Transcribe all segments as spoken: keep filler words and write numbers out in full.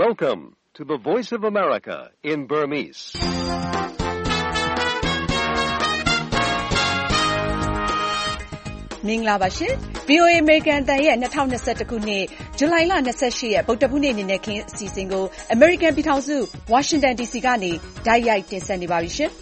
Welcome to the Voice of America in Burmese. ။မင်္ဂလာပါရှင်။ ဗွီအိုအေ American အသံရဲ့၂၀၂၁ခုနှစ်ဇူလိုင်လ၂၈ရက်ဗုဒ္ဓဟူးနေ့နေ့နဲ့ခင်းအစီအစဉ်ကို American ပြည်ထောင်စု Washington ဒီစီကနေတိုက်ရိုက်တင်ဆက်နေပါပြီရှင်။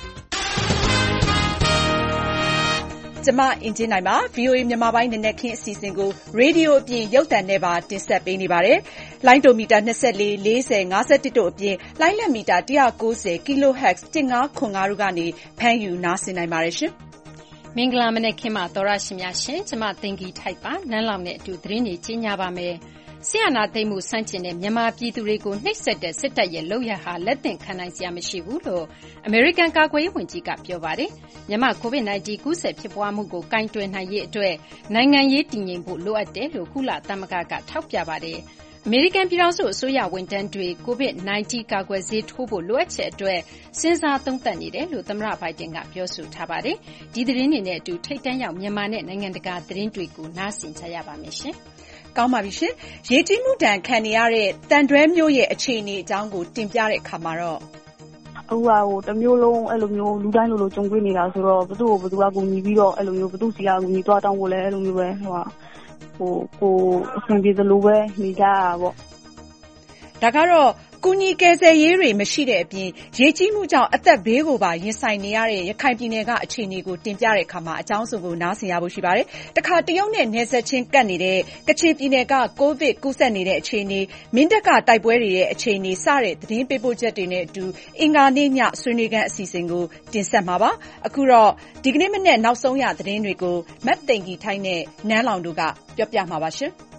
ကျမအင်ကြင်းနိုင်ပါ။ ဗွီအိုအေမြန်မာပိုင်းနေ့နဲ့ခင်းအစီအစဉ်ကိုရေဒီယိုအပြင်ရုပ်သံနဲ့ပါတင်ဆက်ပေးနေပါတယ်။လိုင်းဒိုမီတာ၂၄ ၄၀ ၅၁တို့အပြင်လိုင်းလက်မီတာ၁၉၀ kilohertz ၁၅ခွန်၅တို့ကနေဖမ်းယူနားဆင်နိုင်ပါတယ်ရှင်။မင်္ဂလာမနက်ခင်းပါသောရရှိများရှင်ကျမသိင်္ဂီထိုက်ပါနန်းလောင်နဲ့အတူသတင်းတွေကြီးညာပါမယ်ဆရာနာသိမ့်မှုစန့်ကျင်တဲ့မြန်မာပြည်သူတွေကိုနှိပ်စက်တဲ့စစ်တပ်ရဲ့လုပ်ရဟာလက်သင့်ခံနိုင်စရာမရှိဘူးလို့အမေရိကန်ကာကွယ်ရေးဝန်ကြီးကပြောပါတယ်မြန်မာကိုဗစ် -19 ကူးစက်ဖြစ်ပွားမှုကိုကင်တွယ်နိုင်ရေးအတွက်နိုင်ငံရေးတည်ငြိမ်ဖို့လိုအပ်တယ်လို့ကုလသမဂ္ဂကထောက်ပြပါတယ်အမေရိကန်ပြည်ထောင်စုအစိုးရဝန်ထမ်းတွေကိုဗစ် -19 ကာကွယ်ဆေးထိုးဖို့လိုအပ်ချက်အတွက်စဉ်းစားသုံးသပ်နေတယ်လို့သမ္မတဘိုင်ဒန်ကပြောဆိုထားပါတယ်။ဒီသတင်းတွေနဲ့အတူထိပ်တန်းရောက်မြန်မာနဲ့နိုင်ငံတကာသတင်းတွေကိုနားဆင်ကြရပါမယ်ရှင်။ကောင်းပါပြီရှင်။ရေကြီးမှုဒဏ်ခံနေရတဲ့တန်တွဲမြို့ရဲ့အခြေအနေအကြောင်းကိုတင်ပြတဲ့အခါမှာတော့အခုကဟိုတမျိုးလုံးအဲ့လိုမျိုးလူတိုင်းလိုလိုကြုံတွေ့နေတာဆိုတော့ဘသူ့ကိုဘသူကကူညီပြီးတော့အဲ့လိုမျိုးဘသူ့စီကကူညီသွားတောင်းဖို့လဲအဲ့လိုမျိုးပဲဟိုဟိုကိုအဆင်ပြေသလိုပဲနေကြရပါပေါ့ဒါကတော့ကူညီကယ်ဆယ်ရေးတွေမရှိတဲ့အပြင်ရေကြီးမှုကြောင့်အသက်ဘေးကိုပါရင်ဆိုင်နေရတဲ့ရခိုင်ပြည်နယ်ကအခြေအနေကိုတင်ပြတဲ့အခါမှာအကြောင်းစုံကိုနားဆင်ရဖို့ရှိပါတယ်။တခါတရုတ်နဲ့နယ်စပ်ချင်းကပ်နေတဲ့ကချင်ပြည်နယ်ကကိုဗစ်ကူးစက်နေတဲ့အခြေအနေမင်းတပ်ကတိုက်ပွဲတွေရဲ့အခြေအနေစတဲ့သတင်းပေးပို့ချက်တွေနဲ့အတူအင်္ဂါနေ့ညဆွေးနွေးခန်းအစီအစဉ်ကိုတင်ဆက်မှာပါ။အခုတော့ဒီကနေ့မနေ့နောက်ဆုံးရသတင်းတွေကိုမတ်သိင်္ဂီထိုင်းနဲ့နန်းလောင်တို့ကပြောပြမှာပါရှင်။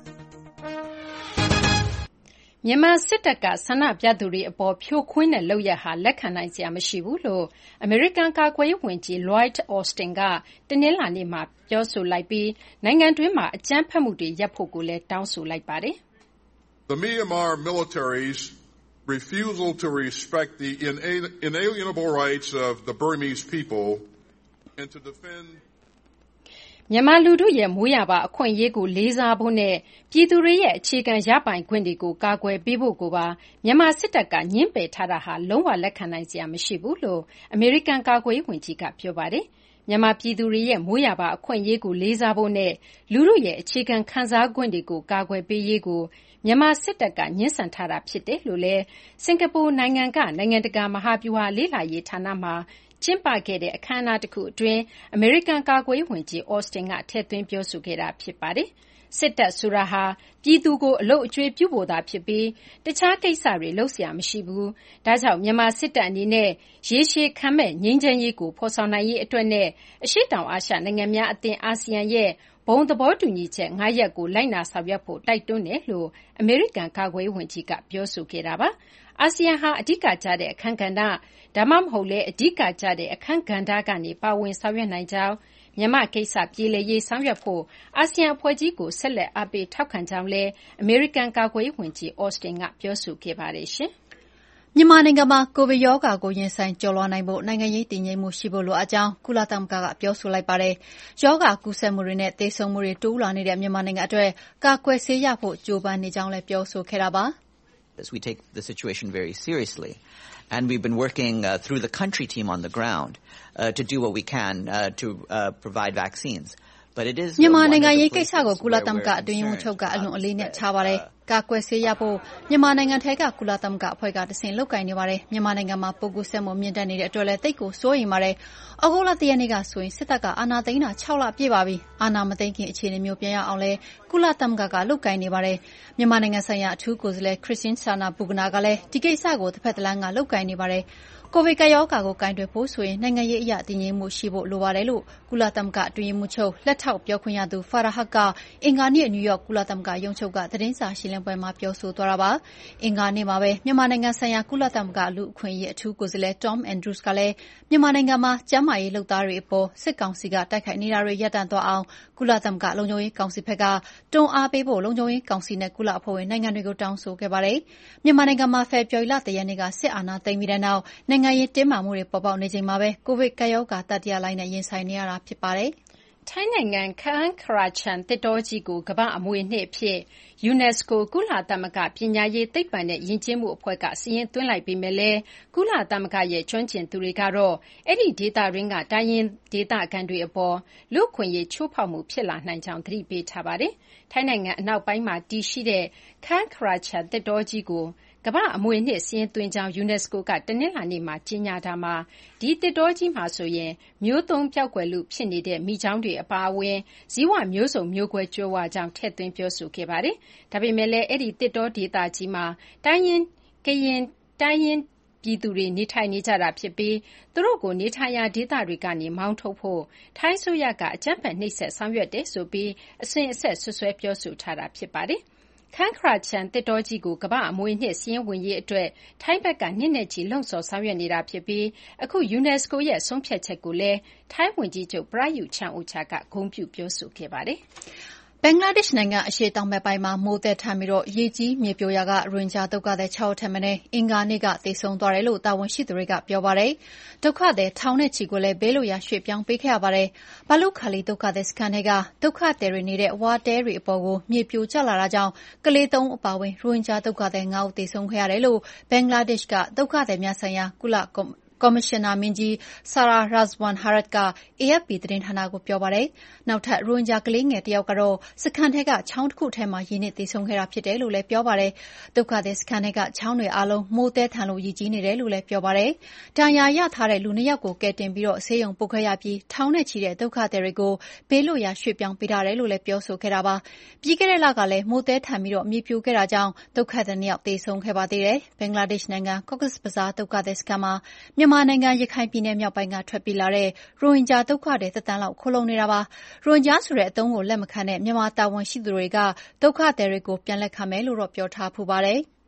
မြန်မာစစ်တပ်ကဆန္ဒပြသူတွေအပေါ်ဖြိုခွင်းတဲ့လုပ်ရပ်ဟာလက်ခံနိုင်စရာမရှိဘူးလို့အမေရိကန်ကာကွယ်ရေးဝန်ကြီး Lloyd Austin ကတနင်္လာနေ့မှာပြောဆိုလိုက်ပြီးနိုင်ငံတွင်းမှာအကြမ်းဖက်မှုတွေရပ်ဖို့ကိုလည်းတောင်းဆိုလိုက်ပါတယ်။ The Myanmar military's refusal to respect the inalienable rights of the Burmese people and to defend မြန်မာလူထုရဲ့မိုးရပါအခွင့်အရေးကိုလေးစားဖို့နဲ့ပြည်သူတွေရဲ့အခြေခံရပိုင်ခွင့်တွေကိုကာကွယ်ပေးဖို့ကိုပါမြန်မာစစ်တပ်ကညှင်းပယ်ထားတာဟာလုံးဝလက်ခံနိုင်စရာမရှိဘူးလို့အမေရိကန်ကာကွယ်ရေးဝန်ကြီးကပြောပါတယ်။မြန်မာပြည်သူတွေရဲ့မိုးရပါအခွင့်အရေးကိုလေးစားဖို့နဲ့လူထုရဲ့အခြေခံခံစားခွင့်တွေကိုကာကွယ်ပေးရေးကိုမြန်မာစစ်တပ်ကညှင်းဆန်ထားတာဖြစ်တယ်လို့လည်းစင်ကာပူနိုင်ငံကနိုင်ငံတကာမဟာဗျူဟာလေ့လာရေးဌာနမှာကျင်းပခဲ့တဲ့အခမ်းအနားတစ်ခုအတွင်းအမေရိကန်ကာကွယ်ရေးဝန်ကြီး Austin ကထည့်သွင်းပြောဆိုခဲ့တာဖြစ်ပါတယ်။စစ်တပ်ဆိုတာဟာပြည်သူကိုအလုပ်အကျွေးပြုဖို့သာဖြစ်ပြီးတခြားကိစ္စတွေလုပ်เสียမရှိဘူး။ဒါကြောင့်မြန်မာစစ်တပ်အနေနဲ့ရေရှည်ခံမဲ့ငြိမ်းချမ်းရေးကိုဖော်ဆောင်နိုင်ရေးအတွက်နဲ့အရှေ့တောင်အာရှနိုင်ငံများအသင်းအာဆီယံရဲ့ဘုံသဘောတူညီချက်၅ရပ်ကိုလိုက်နာဆောင်ရွက်ဖို့တိုက်တွန်းတယ်လို့အမေရိကန်ကာကွယ်ရေးဝန်ကြီးကပြောဆိုခဲ့တာပါ။အာဆီယံဟာအဓိကကျတဲ့အခန်းကဏ္ဍဒါမှမဟုတ်လဲအဓိကကျတဲ့အခန်းကဏ္ဍကနေပါဝင်ဆောင်ရွက်နိုင်ကြောင်းမြန်မာကိစ္စပြည်လည်ရေးဆောင်ရွက်ဖို့အာဆီယံအဖွဲ့ကြီးကိုဆက်လက်အားပေးထောက်ခံကြောင်းလဲအမေရိကန်ကာကွယ်ရေးဝန်ကြီး Austin ကပြောဆိုခဲ့ပါတယ်ရှင်။မြန်မာနိုင်ငံမှာကိုဗစ်ရောဂါကိုရင်ဆိုင်ကျော်လွှားနိုင်ဖို့နိုင်ငံရေးတည်ငြိမ်မှုရှိဖို့လိုအပ်ကြောင်းကုလသမဂ္ဂကပြောဆိုလိုက်ပါတယ်။ရောဂါကူးစက်မှုတွေနဲ့သေဆုံးမှုတွေတိုးလာနေတဲ့မြန်မာနိုင်ငံအတွက်ကာကွယ်ဆေးရဖို့ကြိုးပမ်းနေကြောင်းလည်းပြောဆိုခဲ့တာပါ။ We take the situation very seriously, and we've been working uh, through the country team on the ground uh, to do what we can uh, to uh, provide vaccines. But it is မြန်မာနိုင်ငံရေးကိစ္စကိုကုလသမဂ္ဂအတွင်းရေးမှူးချုပ်ကအလွန်အလေးနဲ့ထားပါတယ်။ကာကွယ်ဆေးရဖို့မြန်မာနိုင်ငံထဲကကုလသမဂ္ဂအဖွဲ့ကတဆင့်လုပ်ကိုင်နေပါတယ်။မြန်မာနိုင်ငံမှာပိုးကူးစက်မှုမြင့်တက်နေတဲ့အတွက်လည်းတိတ်ကိုစိုးရိမ်ပါတယ်။ဩဂုတ်လတရက်နေ့ကဆိုရင်စစ်တပ်ကအာဏာသိမ်းတာ၆လပြည့်ပါပြီ။အာဏာမသိမ်းခင်အခြေအနေမျိုးပြန်ရအောင်လဲကုလသမဂ္ဂကလုပ်ကိုင်နေပါတယ်။မြန်မာနိုင်ငံဆိုင်ရာအထူးကိုယ်စားလှယ်ခရစ်စတင်းဆာနာဘူဂနာကလည်းဒီကိစ္စကိုတစ်ဖက်တစ်လမ်းကလုပ်ကိုင်နေပါတယ်။ကိုဗစ်ကပ်ရောဂါကိုကိုင်တွယ်ဖို့ဆိုရင်နိုင်ငံရေးအရတည်ငြိမ်မှုရှိဖို့လိုပါတယ်လို့ကုလသမဂ္ဂအတွင်းရေးမှူးချုပ်လက်ထောက်ပြောခွင့်ရသူဖာရာဟတ်ကအင်္ဂါနေ့နယူးယောက်ကုလသမဂ္ဂရုံးချုပ်ကသတင်းစာရှင်းလင်းပွဲမှာပြောဆိုသွားတာပါ။အင်္ဂါနေ့မှာပဲမြန်မာနိုင်ငံဆိုင်ရာကုလသမဂ္ဂလူ့အခွင့်အရေးအထူးကိုယ်စားလှယ် Tom Andrews ကလည်းမြန်မာနိုင်ငံမှာကျန်းမာရေးလုပ်သားတွေအပေါ်စစ်ကောင်စီကတိုက်ခိုက်နေတာတွေရပ်တန့်သွားအောင်ကုလသမဂ္ဂလုံခြုံရေးကောင်စီဘက်ကတွန်းအားပေးဖို့လုံခြုံရေးကောင်စီနဲ့ကုလအဖွဲ့ဝင်နိုင်ငံတွေကိုတောင်းဆိုခဲ့ပါတယ်။မြန်မာနိုင်ငံမှာဖေဖော်ဝါရီလတရက်နေ့ကစစ်အာဏာသိမ်းပြီးတဲ့နောက်နိုင်ငံရေးတင်းမာမှုတွေပေါ်ပေါက်နေချိန်မှာပဲကိုဗစ်ကပ်ရောဂါတတိယလှိုင်းနဲ့ရင်ဆိုင်နေရတာဖြစ်ပါတယ်။ထိုင်းနိုင်ငံခရန်းခရာချန်သစ်တောကြီးကိုကမ္ဘာ့အမွေအနှစ်အဖြစ် UNESCO ကုလသမဂ္ဂပညာရေးသိပ္ပံနဲ့ယဉ်ကျေးမှုအဖွဲ့ကစာရင်းသွင်းလိုက်ပေမယ့်လည်းကုလသမဂ္ဂရဲ့ကျွမ်းကျင်သူတွေကတော့အဲ့ဒီဒေသတွင်းကတိုင်းရင်းဒေသခံတွေအပေါ်လူ့အခွင့်အရေးချိုးဖောက်မှုဖြစ်လာနိုင်ကြောင်းသတိပေးထားပါတယ်။ထိုင်းနိုင်ငံအနောက်ပိုင်းမှာတည်ရှိတဲ့ခရန်းခရာချန်သစ်တောကြီးကိုကမ္ဘာ့အမွေအနှစ်စာရင်းသွင်းကြောင်း UNESCO ကတနင်္လာနေ့မှာကြေညာတာမှာဒီသစ်တောကြီးမှာဆိုရင်မျိုးသုဉ်းပျောက်ကွယ်လုဖြစ်နေတဲ့မိချောင်းတွေအပါအဝင်ဇီဝမျိုးစုံမျိုးကွဲကြွယ်ဝကြောင်းထည့်သွင်းပြောဆိုခဲ့ပါတယ်။ဒါပေမဲ့လည်းအဲ့ဒီသစ်တောဒေသကြီးမှာတိုင်းရင်းကရင်တိုင်းရင်းပြည်သူတွေနေထိုင်နေကြတာဖြစ်ပြီးသူတို့ကိုနေထိုင်ရာဒေသတွေကနေမောင်းထုတ်ဖို့ထိုင်းဆိုရကအကြမ်းဖက်နှိပ်စက်ဆောင်ရွက်တယ်ဆိုပြီးအစဉ်အဆက်ဆွဆွဲပြောဆိုထားတာဖြစ်ပါတယ်။ခန်းခရာချန်သစ်တောကြီးကိုကမ္ဘာ့အမွေအနှစ်စာရင်းဝင်ရေးအတွက်ထိုင်းဘက်ကနှစ်နဲ့ချီလှုံ့ဆော်ဆောင်ရွက်နေတာဖြစ်ပြီးအခု UNESCO ရဲ့ဆုံးဖြတ်ချက်ကိုလည်းထိုင်းဝန်ကြီးချုပ်ပရာယုချန်အိုချာကဂုဏ်ပြုပြောဆိုခဲ့ပါတယ်။ဘင်္ဂလားဒေ့ရှ်နိုင်ငံအရှေ့တောင်ဘက်ပိုင်းမှာမိုးသက်ထန်ပြီးရေကြီးမြေပြိုရာကရိုဟင်ဂျာဒုက္ခသည်၆ဦးထက်မနည်းအင်္ဂါနေ့ကသေဆုံးသွားတယ်လို့တာဝန်ရှိသူတွေကပြောပါတယ်။ဒုက္ခသည်ထောင်နဲ့ချီကိုလည်းဘေးလွတ်ရာရွှေ့ပြောင်းပေးခဲ့ရပါတယ်။ဘာလုခါလီဒုက္ခသည်စခန်းထဲကဒုက္ခသည်တွေနေတဲ့ဝါတဲတွေအပေါ်ကိုမြေပြိုကျလာတာကြောင့်ကလေးသုံးဦးအပါအဝင်ရိုဟင်ဂျာဒုက္ခသည်ငါးဦးသေဆုံးခဲ့ရတယ်လို့ဘင်္ဂလားဒေ့ရှ်ကဒုက္ခသည်များဆိုင်ရာကုလကော်မရှင်နာမင်းကြီးဆာရာရာဇ်ဝန်ဟာရတ်က အေအက်ဖ်ပီ သတင်းဌာနကိုပြောပါတယ်။နောက်ထပ်ရိုဟင်ဂျာကလေးငယ်တယောက်ကတော့စခန်းထဲကချောင်းတစ်ခုထဲမှာရေနစ်သေဆုံးခဲ့တာဖြစ်တယ်လို့လည်းပြောပါတယ်။ဒုက္ခသည်စခန်းထဲကချောင်းတွေအားလုံးမိုးသဲထန်လို့ရေကြီးနေတယ်လို့လည်းပြောပါတယ်။ဒဏ်ရာရထားတဲ့လူနှစ်ယောက်ကိုကယ်တင်ပြီးဆေးရုံပို့ခဲ့ရပြီးထောင်နဲ့ချီတဲ့ဒုက္ခသည်တွေကိုဘေးလွတ်ရာရွှေ့ပြောင်းပေးထားတယ်လို့လည်းပြောဆိုခဲ့တာပါ။ပြီးခဲ့တဲ့လကလည်းမိုးသဲထန်ပြီးမြေပြိုခဲ့တာကြောင့်ဒုက္ခသည်နှစ်ယောက်သေဆုံးခဲ့ပါသေးတယ်။ဘင်္ဂလားဒေ့ရှ်နိုင်ငံကော့က်စ်ဘဇားဒုက္ခသည်စခန်းမှာမြန်မာနိုင်ငံရခိုင်ပြည်နယ်မြောက်ပိုင်းကထွက်ပြေးလာတဲ့ရိုဟင်ဂျာဒုက္ခသည်တစ်သန်းလောက်ခိုလှုံနေတာပါ။ရိုဟင်ဂျာဆိုတဲ့အသုံးကိုလက်မခံတဲ့မြန်မာတာဝန်ရှိသူတွေကဒုက္ခသည်တွေကိုပြန်လက်ခံမယ်လို့တော့ပြောထားဖူးပါတယ်။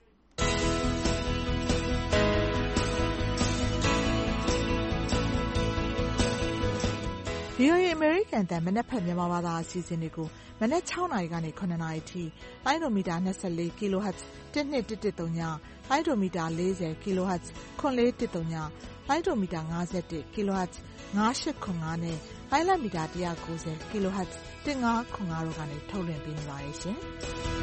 ဗွီအိုအေ အမေရိကန်အသံမနက်ဖြန်မြန်မာဘာသာအစီအစဉ်တွေကိုမနက်၆နာရီကနေ၇နာရီထိလိုင်းဒိုမီတာ၂၄ ကီလိုဟတ်ဇ်၁၂၁၁၃ညလိုင်းဒိုမီတာ၄၀ကီလိုဟတ်ဇ်၇၄၁၃ညလိုင်းဒိုမီတာ၅၁ကီလိုဟတ်ဇ်၅၈၇၅နဲ့လိုင်းလမီတာ၁၉၀ကီလိုဟတ်ဇ်၁၅၇၅တို့ကနေထုတ်လွှင့်ပေးနေပါတယ်ရှင်။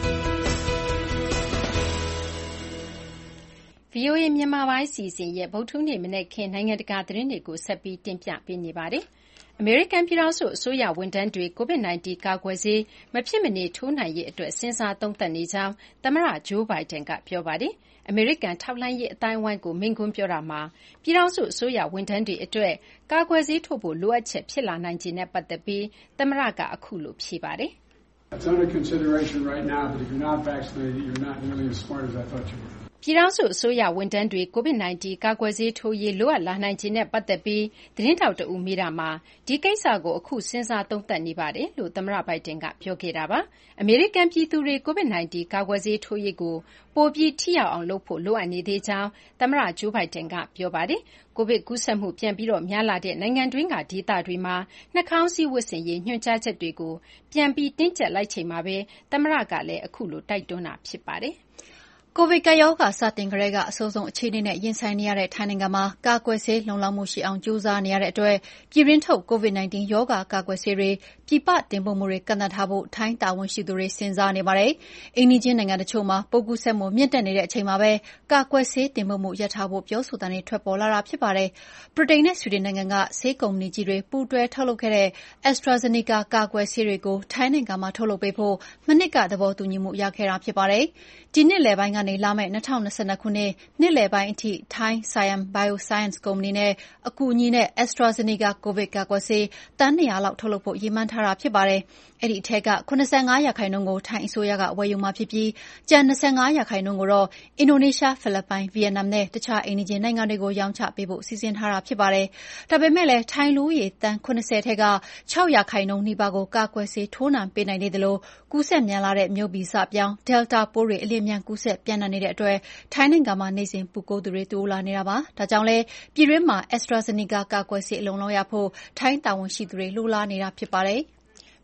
ဗွီအိုအေမြန်မာပိုင်းစီစဉ်ရဲ့ဗုဒ္ဓဟူးနေ့မနက်ခင်းနိုင်ငံတကာသတင်းတွေကိုဆက်ပြီးတင်ပြပေးနေပါတယ်။အမေရိကန်ပြည်ထောင်စုအစိုးရဝန်ထမ်းတွေ ကိုဗစ် ၁၉ ကာကွယ်ဆေးမဖြစ်မနေထိုးနိုင်ရေးအတွက်စဉ်းစားသုံးသပ်နေကြောင်းသမ္မတဂျိုးဘိုင်ဒန်ကပြောပါတယ်။အမေရိကန်ထောက်လှမ်းရေးအသိုင်းအဝိုင်းကိုမိန့်ခွန်းပြောတာမှာပြည်ထောင်စုအစိုးရဝန်ထမ်းတွေအတွက်ကာကွယ်ဆေးထိုးဖို့လိုအပ်ချက်ဖြစ်လာနိုင်ခြေနဲ့ပတ်သက်ပြီးသမ္မတကအခုလိုဖြေပါတယ်။ It's under consideration right now, but if you're not vaccinated, you're not nearly as smart as I thought you were. ပြည်ထောင်စုအစိုးရဝန်ထမ်းတွေ ကိုဗစ် ၁၉ ကာကွယ်ဆေးထိုးရေးလိုအပ်လာနိုင်ခြေနဲ့ပတ်သက်ပြီးသတင်းထောက်တဦးမေးတာမှာဒီကိစ္စကိုအခုစဉ်းစားသုံးသပ်နေပါတယ်လို့သမ္မတဘိုင်ဒန်ကပြောခဲ့တာပါ။အမေရိကန်ပြည်သူတွေ ကိုဗစ် ၁၉ ကာကွယ်ဆေးထိုးရေးကိုပိုပြီးထိရောက်အောင်လုပ်ဖို့လိုအပ်နေသေးကြောင်းသမ္မတဂျိုးဘိုင်ဒန်ကပြောပါတယ်။ကိုဗစ်ကူးစက်မှုပြန်ပြီးများလာတဲ့နိုင်ငံတွင်းကဒေသတွေမှာနှာခေါင်းစည်းဝတ်ဆင်ရေးညွှန်ကြားချက်တွေကိုပြန်ပြီးတင်းကျပ်လိုက်ချိန်မှာပဲသမ္မတကလည်းအခုလိုတိုက်တွန်းတာဖြစ်ပါတယ်။ကိုဗစ်ကပ်ရောဂါစတင်ကတည်းကအဆိုးဆုံးအခြေအနေနဲ့ရင်ဆိုင်နေရတဲ့ထိုင်းနိုင်ငံမှာကာကွယ်ဆေးလုံလောက်မှုရှိအောင်ကြိုးစားနေရတဲ့အတွက်ပြည်တွင်းထုတ်ကိုဗစ် ၁၉ ရောဂါကာကွယ်ဆေးတွေပြည်ပတင်ပို့မှုတွေကန့်သတ်ထားဖို့ထိုင်းတာဝန်ရှိသူတွေစဉ်းစားနေပါတယ်။အိမ်နီးချင်းနိုင်ငံတချို့မှာပိုးကူးစက်မှုမြင့်တက်နေတဲ့အချိန်မှာပဲကာကွယ်ဆေးတင်ပို့မှုရပ်ထားဖို့ပြောဆိုသံတွေထွက်ပေါ်လာတာဖြစ်ပါတယ်။ဗြိတိန်နဲ့ဆွီဒင်နိုင်ငံကဆေးကုမ္ပဏီကြီးတွေပူးတွဲထုတ်လုပ်ခဲ့တဲ့ AstraZeneca ကာကွယ်ဆေးတွေကိုထိုင်းနိုင်ငံမှာထုတ်လုပ်ပေးဖို့မနှစ်ကသဘောတူညီမှုရခဲ့တာဖြစ်ပါတယ်။ဒီနှစ်လယ်ပိုင်းကနေလာမယ့်၂၀၂၂ခုနှစ်နှစ်လယ်ပိုင်းအထိထိုင်း Siam Bioscience ကုမ္ပဏီနဲ့အကူအညီနဲ့ AstraZeneca ကိုဗစ်ကာကွယ်ဆေးသန်း၂၀၀လောက်ထုတ်လုပ်ဖို့ရည်မှန်းထားတာဖြစ်ပါတယ်။အဲဒီအထက်က၇၅ရာခိုင်နှုန်းကိုထိုင်းအစိုးရကဝယ်ယူမှာဖြစ်ပြီးကျန်၂၅ရာခိုင်နှုန်းကိုတော့အင်ဒိုနီးရှား၊ဖိလစ်ပိုင်၊ဗီယက်နမ်နဲ့တခြားအိမ်နီးချင်းနိုင်ငံတွေကိုရောင်းချပေးဖို့စီစဉ်ထားတာဖြစ်ပါတယ်။ဒါပေမဲ့လည်းထိုင်းလူဦးရေသန်း၇၀ထဲက၆ရာခိုင်နှုန်းနီးပါးကိုကာကွယ်ဆေးထိုးနှံပေးနိုင်သေးသလိုကူးစက်မြန်လာတဲ့မျိုးဗီဇပြောင်း Delta ပိုးတွေအလျင်အမြန်ကူးစက်ပြန့်နှံ့နေတဲ့အတွက်ထိုင်းနိုင်ငံမှာနေ့စဉ်ပိုးကူးသူတွေတိုးလာနေတာပါ။ဒါကြောင့်လည်းပြည်တွင်းမှာ AstraZeneca ကာကွယ်ဆေးအလုံအလောက်ရဖို့ထိုင်းတာဝန်ရှိသူတွေလိုလားနေတာဖြစ်ပါတယ်။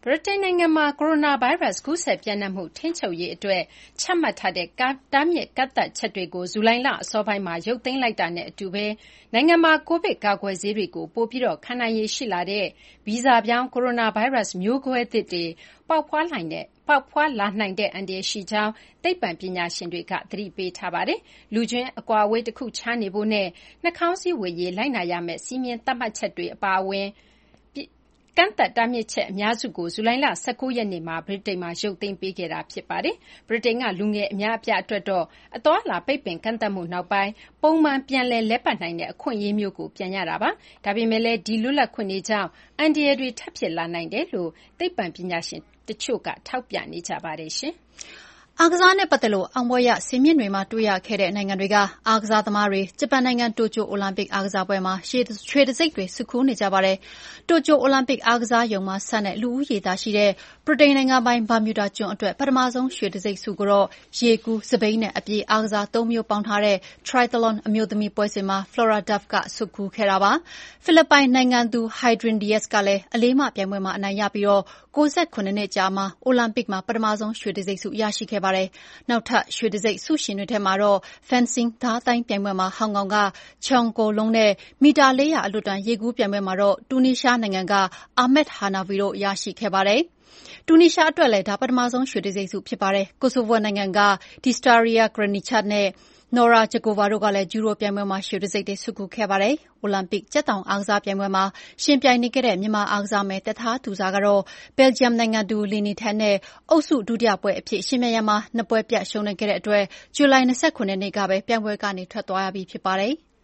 ဗြိတိန်နိုင်ငံမှာကိုရိုနာဗိုင်းရပ်စ်ကူးစက်ပျံ့နှံ့မှုထိန်းချုပ်ရေးအတွက်ချမှတ်ထားတဲ့တားမြစ်ကန့်သတ်ချက်တွေကိုဇူလိုင်လအစောပိုင်းမှာရုပ်သိမ်းလိုက်တာနဲ့အတူပဲနိုင်ငံမှာကိုဗစ်ကာကွယ်ဆေးတွေကိုပိုပြီးခံနိုင်ရည်ရှိလာတဲ့ဗီဇပြောင်းကိုရိုနာဗိုင်းရပ်စ်မျိုးကွဲသစ်တွေပေါက်ဖွားလာနိုင်တဲ့အန္တရာယ်ရှိကြောင်းသိပ္ပံပညာရှင်တွေကသတိပေးထားပါတယ်။လူချင်းအကွာအဝေးတခုခြားနေဖို့နဲ့နှာခေါင်းစည်းဝတ်ရေးလိုက်နာရမယ့်စည်းမျဉ်းသတ်မှတ်ချက်တွေအပါအဝင်ကန့်သတ်တားမြစ်ချက်အများစုကိုဇူလိုင်လ၁၉ရက်နေ့မှာဗြိတိန်မှာရုပ်သိမ်းပေးခဲ့တာဖြစ်ပါတယ်။ဗြိတိန်ကလူငယ်အများအပြားအတွက်တော့အသွားအလာပိတ်ပင်ကန့်သတ်မှုနောက်ပိုင်းပုံမှန်ပြန်လည်လဲပတ်နိုင်တဲ့အခွင့်အရေးမျိုးကိုပြန်ရတာပါ။ဒါပေမဲ့လည်းဒီလွတ်လပ်ခွင့်တွေကြောင့်အန္တရာယ်တွေထပ်ဖြစ်လာနိုင်တယ်လို့သိပ္ပံပညာရှင်တချို့ကထောက်ပြနေကြပါတယ်ရှင်။အားကစားနဲ့ပတ်သက်လို့အောင်ပွဲရစင်မြင့်တွေမှာတွေ့ရခဲ့တဲ့နိုင်ငံတွေကအားကစားသမားတွေဂျပန်နိုင်ငံတိုကျိုအိုလံပစ်အားကစားပွဲမှာရွှေရွှေတံဆိပ်တွေစုခူးနေကြပါတယ်။တိုကျိုအိုလံပစ်အားကစားရုံမှာဆက်တဲ့လူဦးရေသားရှိတဲ့ဗြိတိန်နိုင်ငံပိုင်ဘာမြူဒါကျွန်းအတွက်ပထမဆုံးရွှေတံဆိပ်စုကိုတော့ရေကူးစပိန်နဲ့အပြေးအားကစားသုံးမျိုးပေါင်းထားတဲ့ Triathlon အမျိုးသမီးပွဲစဉ်မှာ Flora Duff ကစုခူးခဲ့တာပါ။ဖိလစ်ပိုင်နိုင်ငံသူ Hydrin Diaz ကလည်းအလေးမပြိုင်ပွဲမှာအနိုင်ရပြီးတော့၉၇နှစ်ကြာမှာအိုလံပစ်မှာပထမဆုံးရွှေတံဆိပ်စုရရှိခဲ့ပါတယ်။နောက်ထပ်ရွှေတံဆိပ်ဆုရှင်တွေထဲမှာတော့ Fencing ဓားတိုင်းပြိုင်ပွဲမှာဟောင်ကောင်က Cheong Ko Lung နဲ့မီတာ၄၀၀အလွတ်တန်းရေကူးပြိုင်ပွဲမှာတော့တူနီးရှားနိုင်ငံက Ahmed Hanafi တို့ရရှိခဲ့ပါတယ်။တူနီးရှားအတွက်လည်းဒါပထမဆုံးရွှေတံဆိပ်ဆုဖြစ်ပါတယ်။ကိုဆိုဗိုနိုင်ငံက Distaria Graničar နဲ့Nora Jakova တို့ကလည်းဂျူရိုပြိုင်ပွဲမှာရွှေတံဆိပ်တွေစုခူးခဲ့ပါတယ်။အိုလံပစ်ကြက်တောင်အားကစားပြိုင်ပွဲမှာရှင်ပြိုင်နေခဲ့တဲ့မြန်မာအားကစားမယ်သက်ထားသူစားကတော့ဘယ်လ်ဂျီယံနိုင်ငံသူလီနီထက်နဲ့အုပ်စုဒုတိယပွဲအဖြစ်ရှင်ပြိုင်ရမှာနှစ်ပွဲပြတ်ရှုံးနိမ့်ခဲ့တဲ့အတွက်ဇူလိုင်၂၇ရက်နေ့ကပဲပြိုင်ပွဲကနေထွက်သွားရပြီဖြစ်ပါတယ်။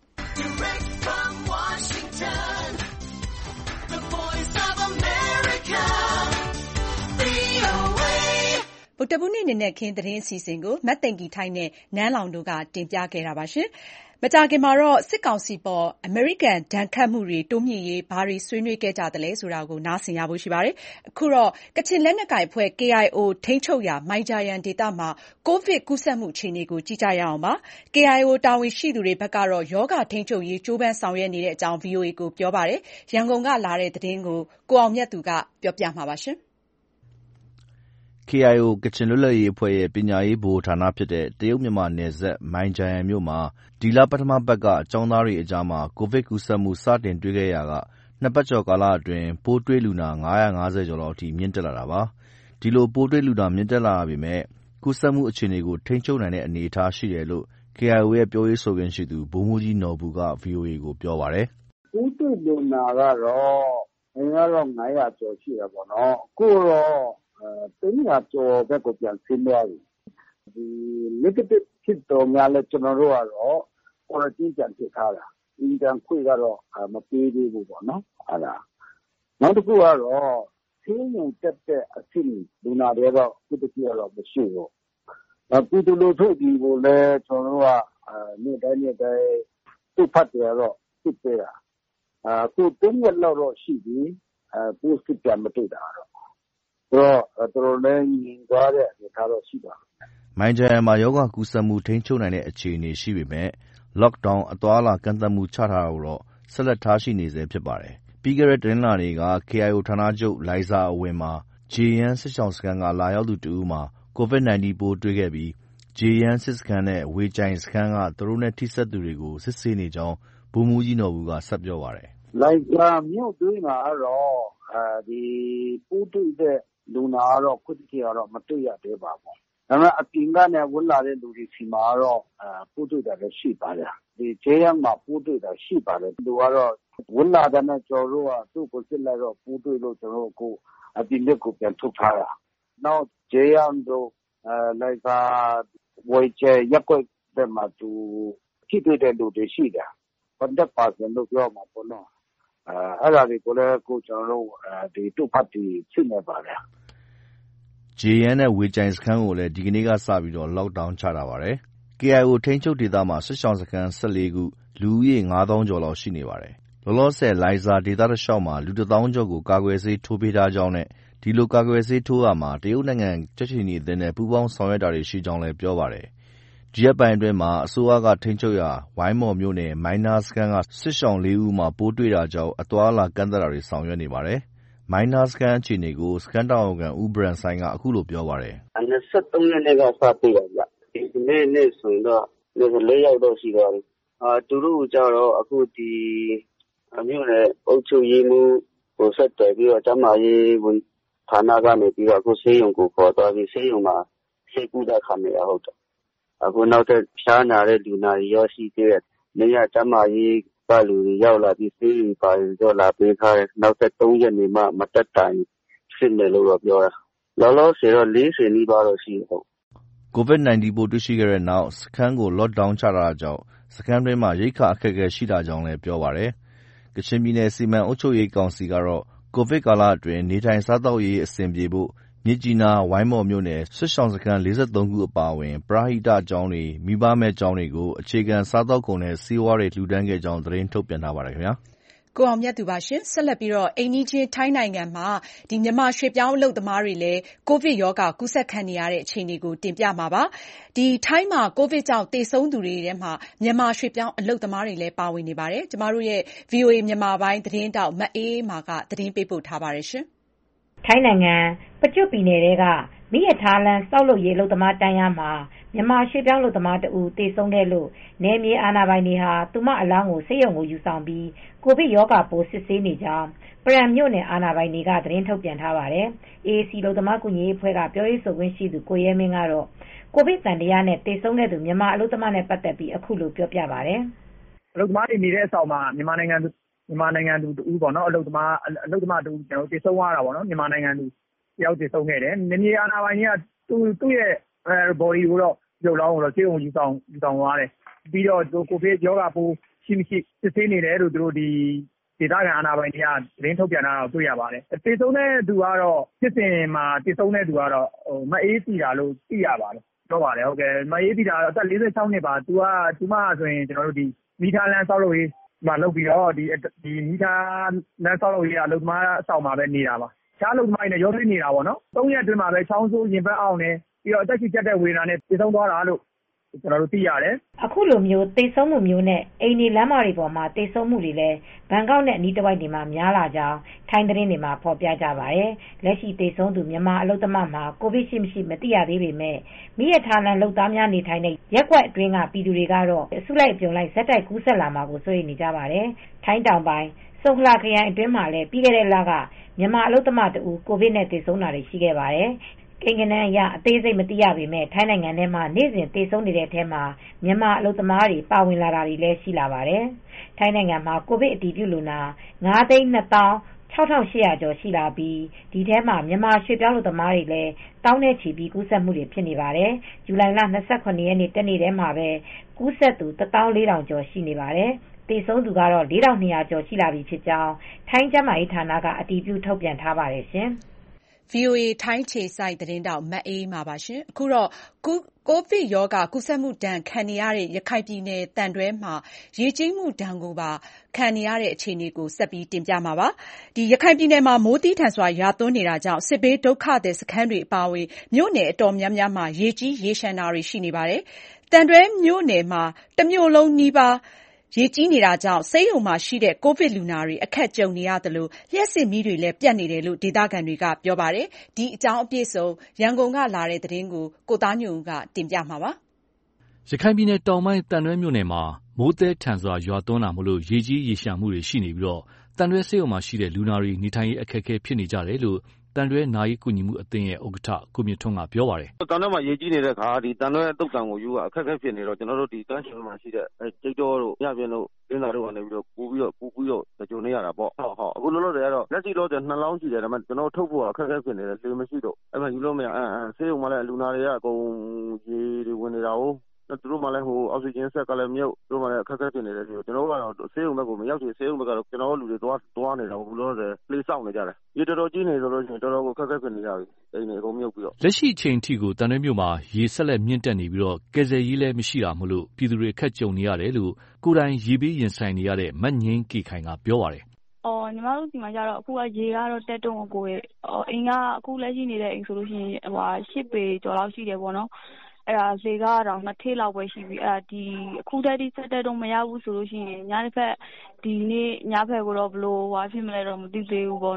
ဗုဒ္ဓဘူးနေ့နေ့နဲ့ခင်းသတင်းအစီအစဉ်ကိုမတ်သိင်္ဂီထိုက်နဲ့နန်းလောင်တို့ကတင်ပြခဲ့တာပါရှင်။မကြာခင်မှာတော့စစ်ကောင်စီပေါ်အမေရိကန်ဒဏ်ခတ်မှုတွေတိုးမြှင့်ရေးဘာတွေဆွေးနွေးခဲ့ကြသလဲဆိုတာကိုနားဆင်ရဖို့ရှိပါတယ်။အခုတော့ကချင်လက်နက်ကိုင်အဖွဲ့ ကေအိုင်အို ထိန်းချုပ်ရာမိုင်ဂျာယန်ဒေသမှာကိုဗစ်ကူးစက်မှုအခြေအနေကိုကြည့်ကြရအောင်ပါ။ ကေအိုင်အိုတာဝန်ရှိသူတွေဘက်ကတော့ရောဂါထိန်းချုပ်ရေးကြိုးပမ်းဆောင်ရွက်နေတဲ့အကြောင်း ဗွီအိုအေကိုပြောပါတယ်။ရန်ကုန်ကလာတဲ့သတင်းကိုကိုအောင်မြတ်သူကပြောပြမှာပါရှင်။ကေအိုင်အို ကချင်လွတ်လပ်ရေးအဖွဲ့ရဲ့ပညာရေးဗဟိုဌာနဖြစ်တဲ့တရုတ်မြန်မာနယ်စပ်မိုင်ဂျာယန်မြို့မှာဒီလပထမပတ်ကကျောင်းသားတွေအကြားမှာကိုဗစ်ကူးစက်မှုစတင်တွေ့ခဲ့ရာကနှစ်ပတ်ကျော်ကာလအတွင်းပိုးတွေ့လူနာ၅၅၀ကျော်လောက်အထိမြင့်တက်လာတာပါ။ဒီလိုပိုးတွေ့လူနာမြင့်တက်လာပေမဲ့ကူးစက်မှုအခြေအနေကိုထိန်းချုပ်နိုင်တဲ့အနေအထားရှိတယ်လို့ကေအိုင်အိုရဲ့ပြောရေးဆိုခွင့်ရှိသူဗိုလ်မှူးကြီးနော်ဘူကဗွီအိုအေကိုပြောပါတယ်။ပိုးတွေ့လူနာကတော့အရင်ကတော့၅၀၀ကျော်ရှိတယ်ပေါ့နော်။အခုတော့၃၀၀ကျော်ဘက်ကိုပြန်ဆင်းသွားပြီ။ဒီ negative ဖြစ်တော်များလဲကျွန်တော်တို့ကတော့ quarantine ပြန်ထည့်ထားတာ။အင်ဂျန်ခွေကတော့မပေးသေးဘူးပေါ့နော်။အဲ့ဒါနောက်တစ်ခုကတော့ဆေးရုံတက်တဲ့အဆင့်လူနာတွေတော့အခုတည်းကတော့မရှိဘူး။အခုတူလို့ထုတ်ဒီကိုလဲကျွန်တော်တို့ကနေ့တိုင်းနေ့တိုင်းသူ့ဖတ်တယ်တော့ဖြစ်သေးတာ။အခု၃ရက်လောက်တော့ရှိပြီ။အဲပိုးစစ်ပြန်မတွေ့တာတော့တော့တော်လည်းငြိမ်သွားတဲ့အနေအထားတော့ရှိပါမယ်။မိုင်ဂျာယန်မှာရောဂါကူးစက်မှုထိန်းချုပ်နိုင်တဲ့အခြေအနေရှိပေမဲ့ lockdown အသွားအလာကန့်သတ်မှုချထားတာကိုတော့ဆက်လက်ထားရှိနေဆဲဖြစ်ပါတယ်။ပြီးခဲ့တဲ့တနင်္လာနေ့က ကေအိုင်အိုဌာနချုပ်လိုင်ဇာအဝင်မှာဂျေယန်စစ်ရှောင်စခန်းကလာရောက်သူတဦးမှာကိုဗစ်၁၉ပိုးတွေ့ခဲ့ပြီးဂျေယန်စစ်စခန်းနဲ့ဝေကြိုင်စခန်းကသူတို့နဲ့ထိစပ်သူတွေကိုစစ်ဆေးနေကြောင်းဗိုလ်မှူးကြီးနော်ဘူကဆက်ပြောပါတယ်။လိုင်ဇာမြို့တွင်းမှာတော့အဲဒီပိုးတွေ့တဲ့လူနာကတော့ခုတည်းကတော့မတွေ့ရသေးပါဘူး။ဒါပေမဲ့အပြင်ကနေဝင်လာတဲ့လူတွေစီမှာတော့ပိုးတွေ့တာလည်းရှိပါတယ်။ဒီဂျေယန်မှာပိုးတွေ့တာရှိပါတယ်။သူကတော့ဝင်လာတဲ့နဲ့ကျွန်တော်တို့ကသူ့ကိုစစ်လိုက်တော့ပိုးတွေ့လို့ကျွန်တော်တို့ကိုအပြင်လက်ကိုပြန်ထုတ်ထားတာ။နောက်ဂျေယန်တို့အဲလိုက်ပါဝေချေရက်ွက်တဲ့မှာသူထိတွေ့တဲ့လူတွေရှိတယ်။one hundred percent လို့ပြောမှာပေါ့နော်။အဲအဲ့ဒါတွေကိုလည်းကိုကျွန်တော်တို့အဲဒီတုတ်ဖတ်ပြီးဖြစ်နေပါတယ်။ဂျေယန်နဲ့ဝေကြိုင်စခန်းကိုလည်းဒီကနေ့ကစပြီးတော့ lockdown ချထားပါတယ်။ ကေအိုင်အိုထိန်းချုပ်ဒေသမှာစစ်ရှောင်စခန်း၁၄ခုလူဦးရေ၅သောင်းကျော်လောက်ရှိနေပါတယ်။လောလောဆယ်လိုင်ဇာဒေသတစ်လျှောက်မှာလူတစ်သောင်းကျော်ကိုကာကွယ်ဆေးထိုးပေးထားကြောင်းနဲ့ဒီလိုကာကွယ်ဆေးထိုးရာမှာတရုတ်နိုင်ငံကြက်ခြေနီအသင်းနဲ့ပူးပေါင်းဆောင်ရွက်တာတွေရှိကြောင်းလည်းပြောပါတယ်။ဒီရက်ပိုင်းအတွင်းမှာအစိုးရကထိန်းချုပ်ရာဝိုင်းမော်မြို့နယ်မိုင်းနားစခန်းကစစ်ရှောင်၄ဦးမှာပိုးတွေ့တာကြောင့်အသွားအလာကန့်သတ်တာတွေဆောင်ရွက်နေပါတယ်။မိုင်းနားစခန်းအခြေအနေကိုစခန်းတာဝန်ခံဦးဘရန်ဆိုင်ကအခုလိုပြောပါတယ်။၂၃ရက်နေ့ကစပေးတာဗျ။ဒီနေ့နေ့ဆိုရင်တော့လေးယောက်တော့ရှိသွားပြီ။အာသူတို့ကြတော့အခုဒီမြို့နယ်အုပ်ချုပ်ရေးမှူးကိုဆက်သွယ်ပြီးတော့ကျန်းမာရေးဝန်ဌာနကနေပြီးတော့အခုဆေးရုံကိုခေါ်သွားပြီးဆေးရုံမှာဆေးကုသခံနေရဟုတ်တယ်။အခုနောက်ထပ်ဖျားနာတဲ့လူနာတွေရောရှိသေးတယ်။နေရကျန်းမာရေးကလူတွေရောက်လာပြီးဆေးတွေပါတော့လာပေးထားတယ်။နောက်ထပ်၃ရက်နေမှမတက်တိုင်ဖြစ်မယ်လို့တော့ပြောတာ။လောလောဆယ်တော့လေးဆယ်နီးပါးတော့ရှိတယ်ဟုတ်။ကိုဗစ်-19 ပိုးတွေ့ရှိခဲ့တဲ့နောက်စခန်းကို lockdown ချထားတာကြောင့်စခန်းတွင်းမှာရိက္ခာအခက်အခဲရှိတာကြောင့်လည်းပြောပါတယ်။ကချင်ပြည်နယ်စီမံအုပ်ချုပ်ရေးကောင်စီကတော့ကိုဗစ်ကာလအတွင်းနေထိုင်စားသောက်ရေးအဆင်ပြေဖို့မြစ်ကြီးနား၊ဝိုင်းမော်မြို့နယ်စစ်ရှောင်စခန်း၄၃ခုအပါအဝင်ပရဟိတကျောင်းတွေ၊မိဘမဲ့ကျောင်းတွေကိုအခြေခံစားသောက်ကုန်နဲ့ဆေးဝါးတွေလှူဒါန်းခဲ့ကြောင်းသတင်းထုတ်ပြန်ထားပါတယ်ခင်ဗျာ။ကိုအောင်မြတ်သူပါရှင်ဆက်လက်ပြီးတော့အိမ်နီးချင်းထိုင်းနိုင်ငံမှာဒီမြန်မာရွှေ့ပြောင်းအလုပ်သမားတွေလည်းကိုဗစ်ရောဂါကူးစက်ခံနေရတဲ့အခြေအနေကိုတင်ပြမှာပါဒီထိုင်းမှာကိုဗစ်ကြောင့်သေဆုံးသူတွေထဲမှာမြန်မာရွှေ့ပြောင်းအလုပ်သမားတွေလည်းပါဝင်နေပါတယ်ကျမတို့ရဲ့ ဗွီအိုအေ မြန်မာပိုင်းသတင်းတောက်မအေးမာကသတင်းပေးပို့ထားပါတယ်ရှင်ထိုင်းနိုင်ငံပကျွတ်ပြည်နယ်ကမိရထားလန်းစောက်လုပ်ရေးအလုပ်သမားတန်းရမှာမြန်မာရွှေ့ပြောင်းအလုပ်သမားတဦးသေဆုံးခဲ့လို့နယ်မြေအာဏာပိုင်တွေဟာသူမအလောင်းကိုဆေးရုံကိုယူဆောင်ပြီးကိုဗစ်ရောဂါပိုးစစ်ဆေးနေကြောင်းပရမ်မြို့နယ်အာဏာပိုင်တွေကသတင်းထုတ်ပြန်ထားပါတယ်။ အေအေစီ အလုပ်သမားကူညီရေးအဖွဲ့ကပြောရေးဆိုခွင့်ရှိသူကိုရဲမင်းကတော့ကိုဗစ်သံသယနဲ့သေဆုံးတဲ့သူမြန်မာအလုပ်သမားနဲ့ပတ်သက်ပြီးအခုလိုပြောပြပါတယ်။အလုပ်သမားတွေနေတဲ့အဆောင်မှာမြန်မာနိုင်ငံမြန်မာနိုင်ငံသူတူပေါ့နော်အလုပ်သမားအလုပ်သမားတူကျွန်တော်သေဆုံးသွားတာပေါ့နော်မြန်မာနိုင်ငံသူတယောက်သေဆုံးခဲ့တယ်။နယ်မြေအာဏာပိုင်တွေကသူ့သူ့ရဲ့အဲ body ကိုတော့ရုပ်လောင်းကိုတော့ဆေးရုံယူဆောင်ယူဆောင်သွားတယ်။ပြီးတော့ကိုဗစ်ရောဂါပိုးရှိမရှိစစ်ဆေးနေတယ်လို့သူတို့ဒီဒေသခံအာဏာပိုင်တွေကသတင်းထုတ်ပြန်တာတော့တွေ့ရပါတယ်။သေဆုံးတဲ့သူကတော့ဖြစ်စဉ်မှာသေဆုံးတဲ့သူကတော့ဟိုမအေးစီတာလို့သိရပါတယ်။ပြောပါတယ်ဟုတ်ကဲ့မအေးစီတာအသက်၄၆နှစ်ပါသူကသူမဆိုရင်ကျွန်တော်တို့ဒီမိသားလန်းဆောက်လို့ရေးမှာလုပ်ပြီးတော့ဒီဒီမိသားလန်းဆောက်လို့ရေးအလုပ်သမားအဆောင်မှာပဲနေတာပါ။ချားအလုပ်သမားတွေနဲ့ရောထွေးနေတာပေါ့နော်။၃ရက်အတွင်းမှာပဲချောင်းဆိုးရင်ပတ်အောင်နဲ့ပြီးတော့အသက်ရှူကျပ်တဲ့ဝေဒနာနဲ့သေဆုံးသွားတာလို့ကျွန်တော်တို့သိရတယ်။အခုလိုမျိုးသေဆုံးမှုမျိုးနဲ့အိမ်ဒီလမ်းမတွေပေါ်မှာသေဆုံးမှုတွေလည်းဘန်ကောက်နဲ့အနီးတစ်ဝိုက်တွေမှာများလာကြောင်းထိုင်းသတင်းတွေမှာဖော်ပြကြပါတယ်။လက်ရှိသေဆုံးသူမြန်မာအလုပ်သမားမှာကိုဗစ်ရှိမရှိမသိရသေးပေမဲ့မိရထားလန်လုပ်သားများနေထိုင်တဲ့ရက်ကွက်အတွင်းကပြည်သူတွေကတော့အစုလိုက်အပြုံလိုက်ဇက်တိုက်ကူးဆက်လာမှာကိုစိုးရိမ်နေကြပါတယ်။ထိုင်းတောင်ပိုင်းဆုခလာခရိုင်အတွင်းမှာလည်းပြီးခဲ့တဲ့လကမြန်မာအလုပ်သမားတဦးကိုဗစ်နဲ့သေဆုံးတာတွေရှိခဲ့ပါတယ်။ကိန်းဂဏန်းအရအသေးစိတ်မသိရပေမဲ့ထိုင်းနိုင်ငံထဲမှာနေ့စဉ်သေဆုံးနေတဲ့အထဲမှာမြန်မာအလုပ်သမားတွေပါဝင်လာတာတွေလည်းရှိလာပါတယ်။ထိုင်းနိုင်ငံမှာကိုဗစ်အတည်ပြုလူနာ၅သိန်း၂သောင်း၆ထောင်၈ရာကျော်ရှိလာပြီးဒီထဲမှာမြန်မာရွှေ့ပြောင်းလူသမားတွေလည်းတောင်းနဲ့ချီပြီးကူးစက်မှုတွေဖြစ်နေပါတယ်။ဇူလိုင်လ၂၇ရက်နေ့တနေ့တည်းမှာပဲကူးစက်သူ၁သောင်း၄ထောင်ကျော်ရှိနေပါတယ်။သေဆုံးသူကတော့၄ထောင်၂ရာကျော်ရှိလာပြီဖြစ်ကြောင်းထိုင်းကျန်းမာရေးဌာနကအတည်ပြုထုတ်ပြန်ထားပါတယ်ရှင်။ဗွီအိုအေထိုင်းခြေစိုက်သတင်းတောက်မအေးမှာပါရှင်အခုတော့ကိုဗစ်ရောဂါကူးစက်မှုဒဏ်ခံနေရတဲ့ရခိုင်ပြည်နယ်တန်တွဲမှာရေကြီးမှုဒဏ်ကိုပါခံနေရတဲ့အခြေအနေကိုဆက်ပြီးတင်ပြမှာပါဒီရခိုင်ပြည်နယ်မှာမိုးတီးထန်စွာရွာသွန်းနေတာကြောင့်စစ်ဘေးဒုက္ခသည်စခန်းတွေအပါအဝင်မြို့နယ်အတော်များများမှာရေကြီးရေရှမ်းတာတွေရှိနေပါတယ်တန်တွဲမြို့နယ်မှာတမြို့လုံးနီးပါးရေကြီးနေတာကြောင့်ဆေးရုံမှာရှိတဲ့ကိုဗစ်လူနာတွေအခက်ကြုံနေရသလိုလျှက်စစ်မီးတွေလည်းပြတ်နေတယ်လို့ဒေသခံတွေကပြောပါတယ်။ဒီအကြောင်းအပြည့်အစုံရန်ကုန်ကလာတဲ့သတင်းကိုကိုသားညွန့်ဦးကတင်ပြမှာပါ။ရခိုင်ပြည်နယ်တောင်ပိုင်းတန်တွဲမြို့နယ်မှာမိုးသည်းထန်စွာရွာသွန်းတာမို့လို့ရေကြီးရေရှမ်းမှုတွေရှိနေပြီးတော့တန်တွဲဆေးရုံမှာရှိတဲ့လူနာတွေနေထိုင်ရေးအခက်အခဲဖြစ်နေကြတယ်လို့တန်တွဲနာရေးကူညီမှုအသင်းရဲ့ဥက္ကဋ္ဌကိုမြင့်ထွန်းကပြောပါတယ်။တန်တွဲမှာရေကြီးနေတဲ့အခါဒီတန်တွဲတုတ်တံကိုယူကအခက်အခဲဖြစ်နေတော့ကျွန်တော်တို့ဒီတန်းချင်မှာရှိတဲ့အဲကျိတ်တော်တို့ညပြင်းတို့ရင်းသားတို့ကနေပြီးတော့ပူပြီးတော့ပူပြီးတော့ကြုံနေရတာပေါ့ဟုတ်ဟုတ်အခုလောလောဆယ်ကတော့လက်ရှိလောဆယ်နှစ်လောင်းရှိတယ်ဒါပေမဲ့ကျွန်တော်ထုတ်ဖို့အခက်အခဲဖြစ်နေတယ်လေမရှိတော့အဲ့မှာယူလို့မရအမ်အမ်ဆေးရုံမှာလည်းလူနာတွေကအကုန်ရေတွေဝင်နေတာဟုတ်သူတို့မှလည်းဟိုအောက်ဆီဂျင်ဆက်ကလည်းမြုပ်သူတို့မှလည်းအခက်အခဲဖြစ်နေတယ်ဆိုတော့ကျွန်တော်ကတော့ဆေးရုံဘက်ကိုမရောက်ချင်ဆေးရုံဘက်ကတော့ကျွန်တော်တို့လူတွေသွားသွားနေတာဘူးလို့ဆိုလေးစောင့်နေကြတယ်ရေတော်တော်ကြီးနေဆိုလို့ရှိရင်တော်တော်ကိုအခက်အခဲဖြစ်နေကြပြီအိမ်တွေအကုန်မြုပ်ပြီးတော့လက်ရှိအချိန်ထိကိုတန်တွဲမြို့မှာရေဆက်လက်မြင့်တက်နေပြီးတော့ကယ်ဆယ်ရေးလည်းမရှိတာမို့လို့ပြည်သူတွေအခက်ကြုံနေရတယ်လို့ကိုယ်တိုင်ရေဘေးရင်ဆိုင်နေရတဲ့မတ်ငင်းကေခိုင်ကပြောပါတယ်အော်ညီမတို့ဒီမှာကျတော့အခုကရေကတော့တက်တုံးကိုကိုယ်အော်အိမ်ကအခုလက်ရှိနေတဲ့အိမ်ဆိုလို့ရှိရင်ဟိုရှစ်ပေကျော်လောက်ရှိတယ်ပေါ့နော်အဲ့ဒါဈေးကတော့နှစ်ထေးလောက်ပဲရှိပြီအဲ့ဒါဒီအခုတည်းဒီဆက်တက်တော့မရဘူးဆိုလို့ရှိရင်ညတစ်ဖက်ဒီနေ့ညဖက်ကိုတော့ဘလို့ဟွာဖြစ်မလဲတော့မသိသေးဘူးပေါ့နော်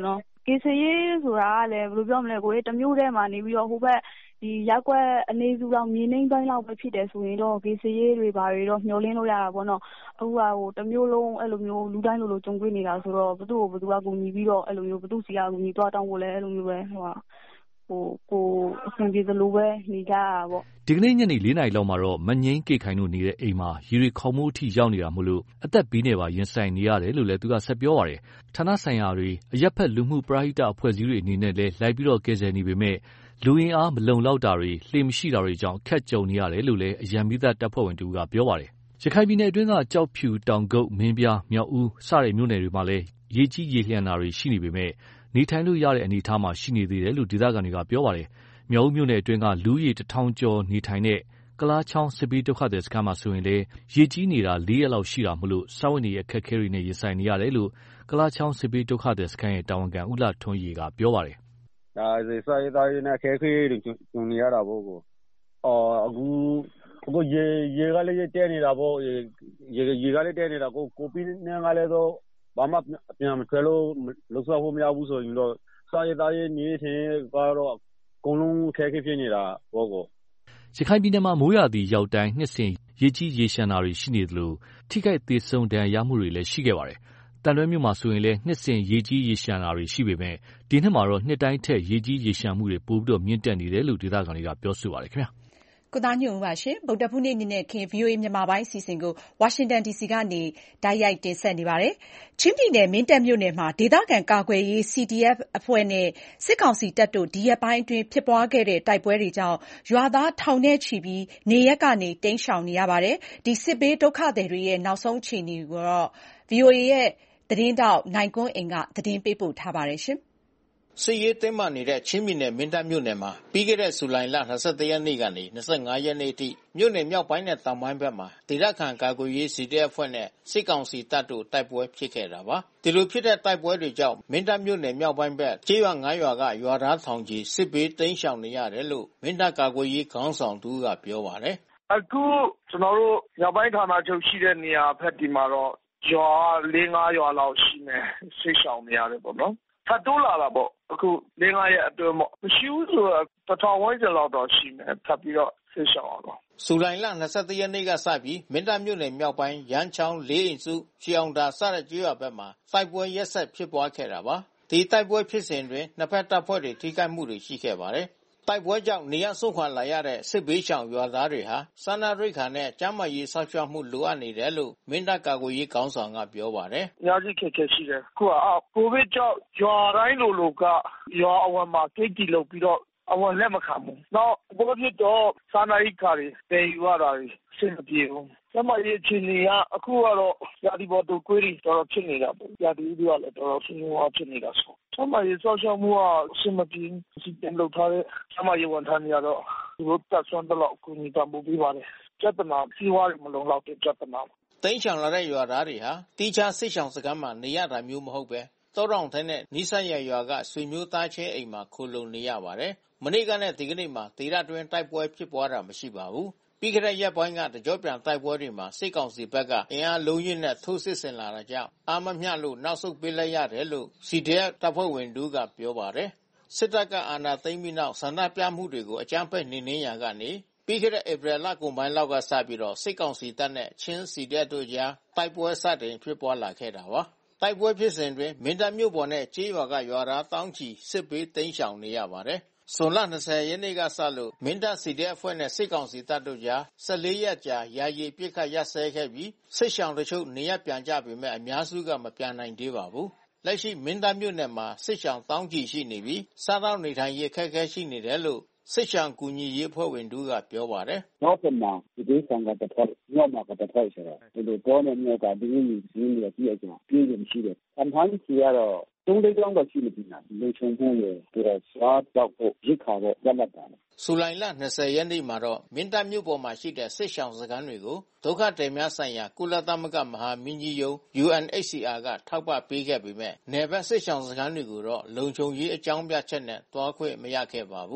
ကေဆေးရေးဆိုတာကလည်းဘယ်လိုပြောမလဲကိုယ်တမျိုးတည်းမှာနေပြီးတော့ဟိုဘက်ဒီရက်ကွက်အနေစုတော့မြေနှိမ့်ပိုင်းလောက်ပဲဖြစ်တယ်ဆိုရင်တော့ကေဆေးရေးတွေဘာတွေတော့မျောလင်းလို့ရတာပေါ့နော်အခုကဟိုတမျိုးလုံးအဲ့လိုမျိုးလူတိုင်းလိုလိုကြုံတွေ့နေတာဆိုတော့ဘသူ့ကိုဘသူကကူညီပြီးတော့အဲ့လိုမျိုးဘသူစီကကူညီသွားတောင်းဖို့လဲအဲ့လိုမျိုးပဲဟိုဟိုကိုအဆင်ပြေသလိုပဲနေကြရတာပေါ့ဒီကနေ့ညနေလေးနာရီလောက်မှာတော့မငိမ့်ကေခိုင်တို့နေတဲ့အိမ်မှာရေတွေခေါမှုအထိရောက်နေတာမို့လို့အသက်ဘေးနဲ့ပါရင်ဆိုင်နေရတယ်လို့လည်းသူကဆက်ပြောပါတယ်ဌာနဆိုင်ရာတွေအရက်ဖက်လူမှုပရာဟိတအဖွဲ့အစည်းတွေအနေနဲ့လည်းလိုက်ပြီးတော့ကယ်ဆယ်နေပေမဲ့လူရင်းအားမလုံလောက်တာတွေလှေမရှိတာတွေကြောင့်အခက်ကြုံနေရတယ်လို့လည်းအရန်မိသားတပ်ဖွဲ့ဝင်တူကပြောပါတယ်ရခိုင်ပြည်နယ်အတွင်းကကြောက်ဖြူတောင်ကုတ်မင်းပြားမြောက်ဦးစတဲ့မြို့နယ်တွေမှာလည်းရေကြီးရေလျံတာတွေရှိနေပေမဲ့နေထိုင်လို့ရတဲ့အနေအထားမှာရှိနေသေးတယ်လို့ဒေသခံတွေကပြောပါတယ်မြောက်ဦးမြို့နယ်အတွင်းကလူရေတစ်ထောင်ကျော်နေထိုင်တဲ့ကလားချောင်းစစ်ဘေးဒုက္ခသည်စခန်းမှာဆိုရင်လေရေကြီးနေတာလေးရက်လောက်ရှိတာမို့လို့စာဝန်တွေအခက်အခဲတွေနဲ့ရင်ဆိုင်နေရတယ်လို့ကလားချောင်းစစ်ဘေးဒုက္ခသည်စခန်းရဲ့တာဝန်ခံဦးလာထွန်းရီကပြောပါတယ်။ဒါစေစာရေးသားရေးနဲ့အခက်အခဲတွေကြုံနေရတာပေါ့ကို။အော်အခုအခုရေရေကလည်းတဲနေတာပေါ့ရေရေကလည်းတဲနေတာကိုကိုပီနဲ့ကလည်းတော့ဘာမှပြန်မထွက်လို့လောက်ဆောက်ဖို့မရဘူးဆိုရင်တော့စာရေးသားရေးနေထင်ကတော့အကုန်လုံးအခက်အခဲဖြစ်နေတာပေါ့ကိုရခိုင်ပြည်နယ်မှာမိုးရာသီရောက်တိုင်းနှစ်စဉ်ရေကြီးရေရှမ်းတာတွေရှိနေသလိုထိခိုက်သေးဆုံးဒဏ်ရာရမှုတွေလည်းရှိခဲ့ပါတယ်။တန်တွဲမြို့မှာဆိုရင်လည်းနှစ်စဉ်ရေကြီးရေရှမ်းတာတွေရှိပေမဲ့ဒီနှစ်မှာတော့နှစ်တိုင်းထက်ရေကြီးရေရှမ်းမှုတွေပိုပြီးတော့မြင့်တက်နေတယ်လို့ဒေသခံတွေကပြောဆိုပါတယ်ခင်ဗျာ။ကိုသားညွန့်ဦးပါရှင်ဗုဒ္ဓဖူးနေ့နေ့ခင် ဗွီအိုအေ မြန်မာပိုင်းအစီအစဉ်ကိုဝါရှင်တန်ဒီစီကနေတိုက်ရိုက်တင်ဆက်နေပါတယ်။ချင်းပြည်နယ်မင်းတပ်မြို့နယ်မှာဒေသခံကာကွယ်ရေး စီ ဒီ အက်ဖ် အဖွဲ့နဲ့စစ်ကောင်စီတပ်တို့ဒီရက်ပိုင်းအတွင်းဖြစ်ပွားခဲ့တဲ့တိုက်ပွဲတွေကြောင့်ရွာသားထောင်နဲ့ချီပြီးနေရပ်ကနေတိမ်းရှောင်နေရပါတယ်။ဒီစစ်ဘေးဒုက္ခသည်တွေရဲ့နောက်ဆုံးအခြေအနေကိုတော့ ဗွီအိုအေ ရဲ့သတင်းထောက်နိုင်ကွန်းအိမ်ကသတင်းပေးပို့ထားပါတယ်ရှင်။စစ်ရေးတင်းမာနေတဲ့ချင်းပြည်နယ်မင်းတပ်မြို့နယ်မှာပြီးခဲ့တဲ့ဇူလိုင်လ၂၁ရက်နေ့ကနေ၂၅ရက်နေ့အထိမြို့နယ်မြောက်ပိုင်းနဲ့တောင်ပိုင်းဘက်မှာဒေသခံကာကွယ်ရေး စီ ဒီ အက်ဖ် အဖွဲ့နဲ့စစ်ကောင်စီတပ်တို့တိုက်ပွဲဖြစ်ခဲ့တာပါ။ဒီလိုဖြစ်တဲ့တိုက်ပွဲတွေကြောင့်မင်းတပ်မြို့နယ်မြောက်ပိုင်းဘက်ကျေးရွာငါးရွာကရွာသားထောင်ချီစစ်ဘေးတိမ်းရှောင်နေရတယ်လို့မင်းတပ်ကာကွယ်ရေးခေါင်းဆောင်တူကပြောပါတယ်။အခုကျွန်တော်တို့မြောက်ပိုင်းဌာနချုပ်ရှိတဲ့နေရာဘက်ဒီမှာတော့ရွာလေးငါးရွာလောက်ရှိနေစစ်ရှောင်နေရတယ်ပေါ့နော်။ထပ်တိုးလာတာပေါ့အခုလေးငါးရက်အတွင်းပေါ့မရှိဘူးဆိုတော့တစ်ထောင်ဝန်းကျင်လောက်တော့ရှိနေထပ်ပြီးတော့စစ်ရှောင်အောင်ဇူလိုင်လ၂၁ရက်နေ့ကစပြီးမင်းတပ်မြို့နယ်မြောက်ပိုင်းရမ်းချောင်းလေးအိမ်စုရှီအောင်တာစတဲ့ကျေးရွာဘက်မှာတိုက်ပွဲရက်ဆက်ဖြစ်ပွားခဲ့တာပါဒီတိုက်ပွဲဖြစ်စဉ်တွင်နှစ်ဖက်တပ်ဖွဲ့တွေထိခိုက်မှုတွေရှိခဲ့ပါတယ်တိုက်ပွဲကြောင့်နေရဆုတ်ခွာလာရတဲ့စစ်ဘေးရှောင်ရွာသားတွေဟာစာနာရိက္ခာနဲ့ကျန်းမာရေးစောင့်ရှောက်မှုလိုအပ်နေတယ်လို့မင်းတပ်ကာကွယ်ရေးခေါင်းဆောင်ကပြောပါတယ်။အများကြီးခက်ခဲရှိတယ်။အခုကကိုဗစ်ကြောင့်ရွာတိုင်းလိုလိုကရွာအဝမှာကိတ်တီလုပ်ပြီးတော့အဝလက်မခံဘူး။နောက်ဘုရားပြတော့စာနာရိက္ခာတွေတည်ယူရတာတွေအဆင်မပြေဘူး။ကျန်းမာရေးအခြေအနေကအခုကတော့ရာသီပေါ်တူကွေးတွေတော်တော်ဖြစ်နေတာပေါ့။ရာသီဥတုကလည်းတော်တော်ဆင်းရဲဖြစ်နေတာဆို။ကျန်းမာရေးစောင့်ရှောက်မှုကအဆင်မပြေစီတင်လုပ်ထားတဲ့ကျန်းမာရေးဝန်ထမ်းတွေကတော့သူတို့တက်ဆွမ်းတော့ကူညီပံ့ပိုးပေးပါတယ်။ပြဿနာစီးပွားရေးမလုံလောက်တဲ့ပြဿနာတိမ်းရှောင်လာတဲ့ရွာသားတွေဟာတီးခြားစစ်ရှောင်စခန်းမှာနေရတာမျိုးမဟုတ်ပဲတောတောင်ထဲနဲ့နီးစပ်ရရွာကဆွေမျိုးသားချင်းအိမ်မှာခိုလုံနေရပါတယ်။မနေ့ကနဲ့ဒီကနေ့မှာဒေသတွင်းတိုက်ပွဲဖြစ်ပွားတာမရှိပါဘူး။ပြီးခဲ့တဲ့ရက်ပိုင်းကတကြောပြန်တိုက်ပွဲတွေမှာစစ်ကောင်စီဘက်ကအင်အားလုံးရင်းနဲ့ထိုးစစ်ဆင်လာတာကြောင့်အာမမျှလို့နောက်ဆုတ်ပေးလိုက်ရတယ်လို့ စီ ဒီ အက်ဖ် တပ်ဖွဲ့ဝင်တို့ကပြောပါတယ်။စစ်တပ်ကအာဏာသိမ်းပြီးနောက်ဆန္ဒပြမှုတွေကိုအကြမ်းဖက်နှိမ်နင်းရာကနေပြီးခဲ့တဲ့ဧပြီလကုန်ပိုင်းလောက်ကစပြီးတော့စစ်ကောင်စီတပ်နဲ့ချင်း စီ ဒီ အက်ဖ် တို့ကြားတိုက်ပွဲစတင်ဖြစ်ပွားလာခဲ့တာပါ။တိုက်ပွဲဖြစ်စဉ်တွင်မင်းတပ်မြို့ပေါ်နဲ့ကျေးရွာကရွာသားတောင်းချီစစ်ဘေးတိမ်းရှောင်နေရပါတယ်။ဇွန်လ၂၀ရက်နေ့ကစလို့မင်းတပ် စီ ဒီ အက်ဖ် အဖွဲ့နဲ့စစ်ကောင်စီတပ်တို့ကြား၁၄ရက်ကြာယာယီပစ်ခတ်ရပ်စဲခဲ့ပြီးစစ်ရှောင်တချို့နေရပ်ပြန်ကြပေမဲ့အများစုကမပြန်နိုင်သေးပါဘူး။လက်ရှိမင်းတပ်မြို့နယ်မှာစစ်ရှောင်တောင်းချီရှိနေပြီးစားသောက်နေထိုင်ရေးအခက်အခဲရှိနေတယ်လို့စစ်ရှောင်ကူညီရေးအဖွဲ့ဝင်တို့ကပြောပါတယ်။နောက်ထပ်မှာဒီဒေသကတဖက်မြောက်မှာကတဖက်ဆိုတော့ဒီလိုပေါ်နေမြောက်ကဒီလိုမျိုးကြီးနေကြည့်ရကြပြင်းနေရှိတယ်။အမှန်ကြီးကတော့သုံးလေးကြောင်းတော့ရှိနေပြီလားလေချုံဖို့ရပြီးတော့စားတော့ဖို့ရိခါတော့ရမှတ်တာ။ဇူလိုင်လ၂၀ရက်နေ့မှာတော့မင်းတပ်မြို့ပေါ်မှာရှိတဲ့စစ်ရှောင်စခန်းတွေကိုဒုက္ခသည်များဆိုင်ရာကုလသမဂ္ဂမဟာမင်းကြီးရုံး ယူ အန် အိတ် စီ အာ ကထောက်ပံ့ပေးခဲ့ပေမဲ့နယ်ဘက်စစ်ရှောင်စခန်းတွေကိုတော့လုံခြုံရေးအကြောင်းပြချက်နဲ့တွားခွင့်မရခဲ့ပါဘူး။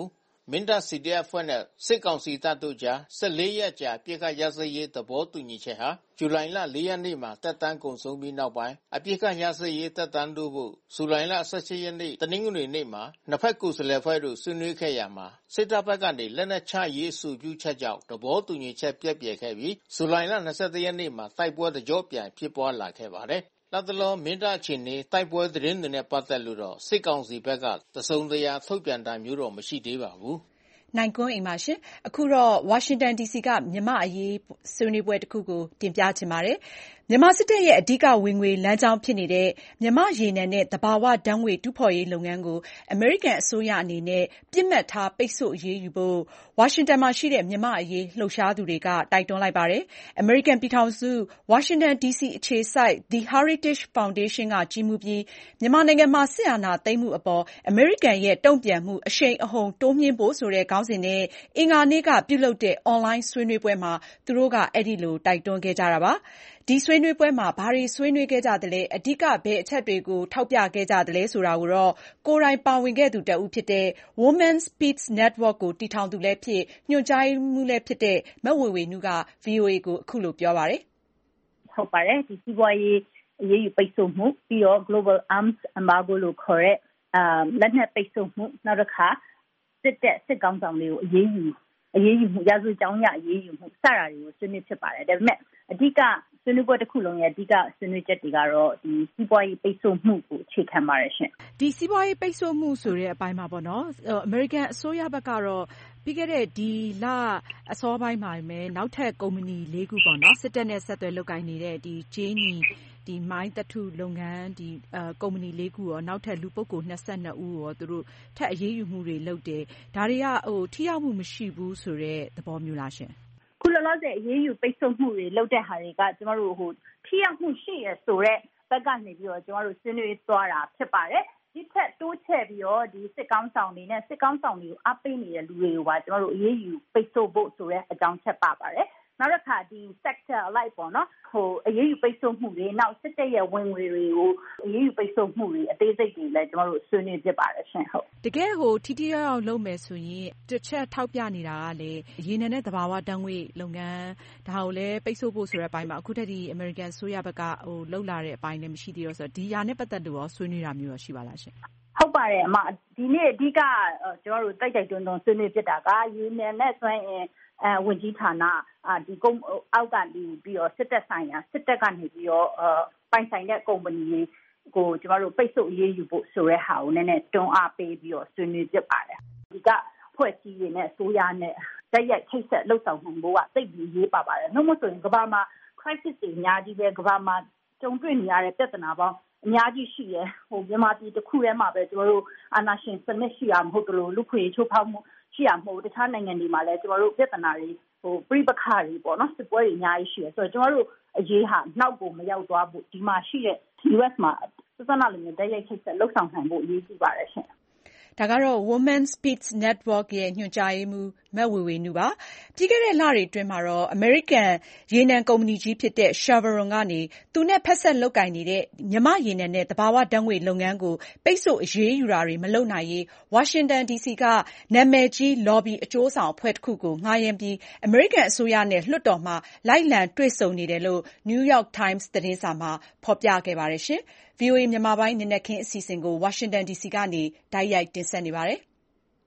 မင်းတပ် စီ ဒီ အက်ဖ် အဖွဲ့နဲ့စစ်ကောင်စီတပ်တို့ကြားဆယ်လေးရက်ကြာအပစ်အခတ်ရပ်စဲရေးသဘောတူညီချက်ဟာဇူလိုင်လလေးရက်နေ့မှာသက်တမ်းကုန်ဆုံးပြီးနောက်ပိုင်းအပစ်အခတ်ရပ်စဲရေးသက်တမ်းတိုးဖို့ဇူလိုင်လ၁၈ရက်နေ့တနင်္ဂနွေနေ့မှာနှစ်ဖက်ကိုယ်စားလှယ်အဖွဲ့တို့ဆွေးနွေးခဲ့ရာမှာစစ်တပ်ဘက်ကနေလက်နက်ချရေးအဆိုပြုချက်ကြောင့်သဘောတူညီချက်ပြည့်ပြည့်ခဲ့ပြီးဇူလိုင်လ၂၁ရက်နေ့မှာတိုက်ပွဲတကြော့ပြန်ဖြစ်ပွားလာခဲ့ပါတယ်။လက်တလောမင်းတပ်အခြေအနေတိုက်ပွဲသတင်းတွေနဲ့ပတ်သက်လို့တော့စစ်ကောင်စီဘက်ကတစုံတရာထုတ်ပြန်တာမျိုးတော့မရှိသေးပါဘူး။နိုင်ကွန်းအိမ်ပါရှင်အခုတော့ဝါရှင်တန် ဒီ စီ ကမြန်မာအရေးဆွေးနွေးပွဲတစ်ခုကိုတင်ပြချင်ပါတယ်မြန်မာစစ်တပ်ရဲ့အဓိကဝင်ငွေလမ်းကြောင်းဖြစ်နေတဲ့မြန်မာရေနံနဲ့သဘာဝဓာတ်ငွေတူးဖော်ရေးလုပ်ငန်းကိုအမေရိကန်အစိုးရအနေနဲ့ပြစ်မှတ်ထားပိတ်ဆို့အရေးယူဖို့ဝါရှင်တန်မှာရှိတဲ့မြန်မာအရေးလှုပ်ရှားသူတွေကတိုက်တွန်းလိုက်ပါတယ်။အမေရိကန်ပြည်ထောင်စုဝါရှင်တန် ဒီ စီ အခြေစိုက် The Heritage Foundation ကကြီးမှုပြီးမြန်မာနိုင်ငံမှာစစ်အာဏာသိမ်းမှုအပေါ်အမေရိကန်ရဲ့တုံ့ပြန်မှုအရှိန်အဟုန်တိုးမြှင့်ဖို့ဆိုတဲ့ခေါင်းစဉ်နဲ့အင်္ဂါနေ့ကပြုလုပ်တဲ့အွန်လိုင်းဆွေးနွေးပွဲမှာသူတို့ကအဲ့ဒီလိုတိုက်တွန်းခဲ့ကြတာပါ။ဒီဆွေးနွေးပွဲမှာဘာတွေဆွေးနွေးခဲ့ကြသလဲအဓိကဘယ်အချက်တွေကိုထောက်ပြခဲ့ကြသလဲဆိုတာကိုတော့ကိုယ်တိုင်ပါဝင်ခဲ့သူတဦးဖြစ်တဲ့ Women's Peace Network ကိုတည်ထောင်သူလည်းဖြစ်ညွှန်ကြားမှုလည်းဖြစ်တဲ့မဝေဝေနုက ဗွီအိုအေကိုအခုလိုပြောပါတယ်။ဟုတ်ပါတယ်ဒီစီးပွားရေးအရေးယူပိတ်ဆို့မှုပြီးတော့ Global Arms Embargo လို့ခေါ်တဲ့အာလက်နက်ပိတ်ဆို့မှုနောက်တစ်ခါစစ်တပ်စစ်ကောင်ဆောင်တွေကိုအရေးယူအရေးယူမှုရာဇဝတ်ကြောင်းရအရေးယူမှုစတာတွေကိုဆွေးနွေးဖြစ်ပါတယ်ဒါပေမဲ့အဓိကဆွေးနွေးပွဲတစ်ခုလုံးရဲ့အဓိကဆွေးနွေးချက်တွေကတော့ဒီစီးပွားရေးပိတ်ဆို့မှုကိုအခြေခံပါတယ်ရှင်ဒီစီးပွားရေးပိတ်ဆို့မှုဆိုတဲ့အပိုင်းမှာပေါ့နော်အမေရိကန်အစိုးရဘက်ကတော့ပြီးခဲ့တဲ့ဒီလအစောပိုင်းမှာပဲနောက်ထပ်ကုမ္ပဏီလေးခုပေါ့နော်စစ်တပ်နဲ့ဆက်သွယ်လုပ်ကိုင်နေတဲ့ဒီဂျေးနီဒီမိုင်းတထုလုပ်ငန်းဒီအကုမ္ပဏီလေးခုရောနောက်ထပ်လူပုဂ္ဂိုလ်၂၂ဦးရောသူတို့ထပ်အရေးယူမှုတွေလုပ်တယ်ဒါတွေကဟိုထိရောက်မှုမရှိဘူးဆိုတဲ့သဘောမျိုးလားရှင်ခုလောလောဆယ်အရေးယူပိတ်ဆို့မှုတွေလုပ်တဲ့ဟာတွေကကျမတို့ဟိုထိရောက်မှုရှိရဆိုတဲ့ဘက်ကနေပြီးတော့ကျမတို့ဆွေးနွေးသွားတာဖြစ်ပါတယ်ဒီထက်တိုးချဲ့ပြီးတော့ဒီစစ်ကောင်းဆောင်တွေနဲ့စစ်ကောင်းဆောင်တွေကိုအပိတ်နေတဲ့လူတွေကိုပါကျမတို့အရေးယူပိတ်ဆို့ဖို့ဆိုတဲ့အကြောင်းချက်ပါပါတယ်နောက်တစ်ခါဒီ sector လိုက်ပေါ့နော်ဟိုအရေးယူပိတ်ဆို့မှုတွေနောက်စစ်တပ်ရဲ့ဝင်ငွေတွေကိုအရေးယူပိတ်ဆို့မှုတွေအသေးစိတ်တွေလည်းကျွန်တော်တို့ဆွေးနွေးဖြစ်ပါတယ်ရှင်ဟုတ်တကယ်ဟိုထိထိရောက်ရောက်လုပ်မယ်ဆိုရင်တစ်ချက်ထောက်ပြနေတာကလေရေနံနဲ့သဘာဝဓာတ်ငွေလုပ်ငန်းဒါကိုလည်းပိတ်ဆို့ဖို့ဆိုတဲ့အပိုင်းမှာအခုတည်းဒီ American ဆိုရဘက်ကဟိုလှုပ်လာတဲ့အပိုင်းလည်းမရှိသေးတော့ဆိုတော့ဒီຢာနဲ့ပတ်သက်လို့ရောဆွေးနွေးတာမျိုးရောရှိပါလားရှင်ဟုတ်ပါတယ်အမဒီနေ့အဓိကကျွန်တော်တို့တိုက်တိုက်တွန်းတွန်းဆွေးနွေးဖြစ်တာကရေနံနဲ့စွမ်းအင်အဲဝင်ကြီးဌာနအာဒီကုန်းအောက်ကနေပြီးတော့စစ်တပ်ဆိုင်ရာစစ်တပ်ကနေပြီးတော့အပိုင်ဆိုင်တဲ့ကုမ္ပဏီကိုကျမတို့ပိတ်ဆို့အရေးယူဖို့ဆိုတဲ့ဟာကိုနည်းနည်းတွန်းအားပေးပြီးတော့ဆွေးနွေးဖြစ်ပါတယ်ဒီကဖွဲ့စည်းရတဲ့ဆိုရနဲ့တိုက်ရိုက်ချိတ်ဆက်လှုပ်ဆောင်နိုင်ဖို့ကသိပ်ပြီးရေးပါပါတယ်နှုတ်မဆိုရင်ကမ္ဘာမှာ crisis တွေအများကြီးပဲကမ္ဘာမှာကြုံတွေ့နေရတဲ့ပြဿနာပေါင်းအများကြီးရှိရဟိုမြန်မာပြည်တစ်ခုထဲမှာပဲကျမတို့အာဏာရှင်စနစ်ရှိရမဟုတ်လို့လူခွေချိုးဖောက်မှုရှိရမဟုတ်တခြားနိုင်ငံတွေမှာလည်းကျမတို့ပြဿနာတွေဟိုပြိပခါတွေပေါ့နော်စစ်ပွဲတွေအများကြီးရှိရဆိုတော့ကျမတို့အရေးဟာနောက်ကိုမရောက်သွားဘူးဒီမှာရှိတဲ့ U S မှာစစနာလူမျိုးတိုက်ရိုက်ချိတ်ဆက်လှုပ်ဆောင်နိုင်ဖို့အရေးကြီးပါတယ်ရှင်ဒါကတော့ Women's Peace Network ရဲ့ညွှန်ကြားရေးမှူးမဝေဝေနုပါပြီးခဲ့တဲ့လတွေအတွင်းမှာတော့ American ရေနံကုမ္ပဏီကြီးဖြစ်တဲ့ Chevron ကနေသူနဲ့ဖက်ဆက်လုပ်ကိုင်နေတဲ့မြန်မာရေနံနဲ့သဘာဝဓာတ်ငွေလုပ်ငန်းကိုပိတ်ဆို့အရေးယူတာတွေမလုပ်နိုင်ရေး Washington ဒီ စီ ကနာမည်ကြီး lobby အကျိုးဆောင်အဖွဲ့တစ်ခုကိုငှားရမ်းပြီး American အစိုးရနဲ့လွှတ်တော်မှာလိုက်လံတွေ့ဆုံနေတယ်လို့ New York Times သတင်းစာမှာဖော်ပြခဲ့ပါတယ်ရှင်။ဗွီအိုအေမြန်မာပိုင်းနနက်ခင်းအစီအစဉ်ကို Washington ဒီ စီ ကနေတိုက်ရိုက်တင်ဆက်နေပါတယ်။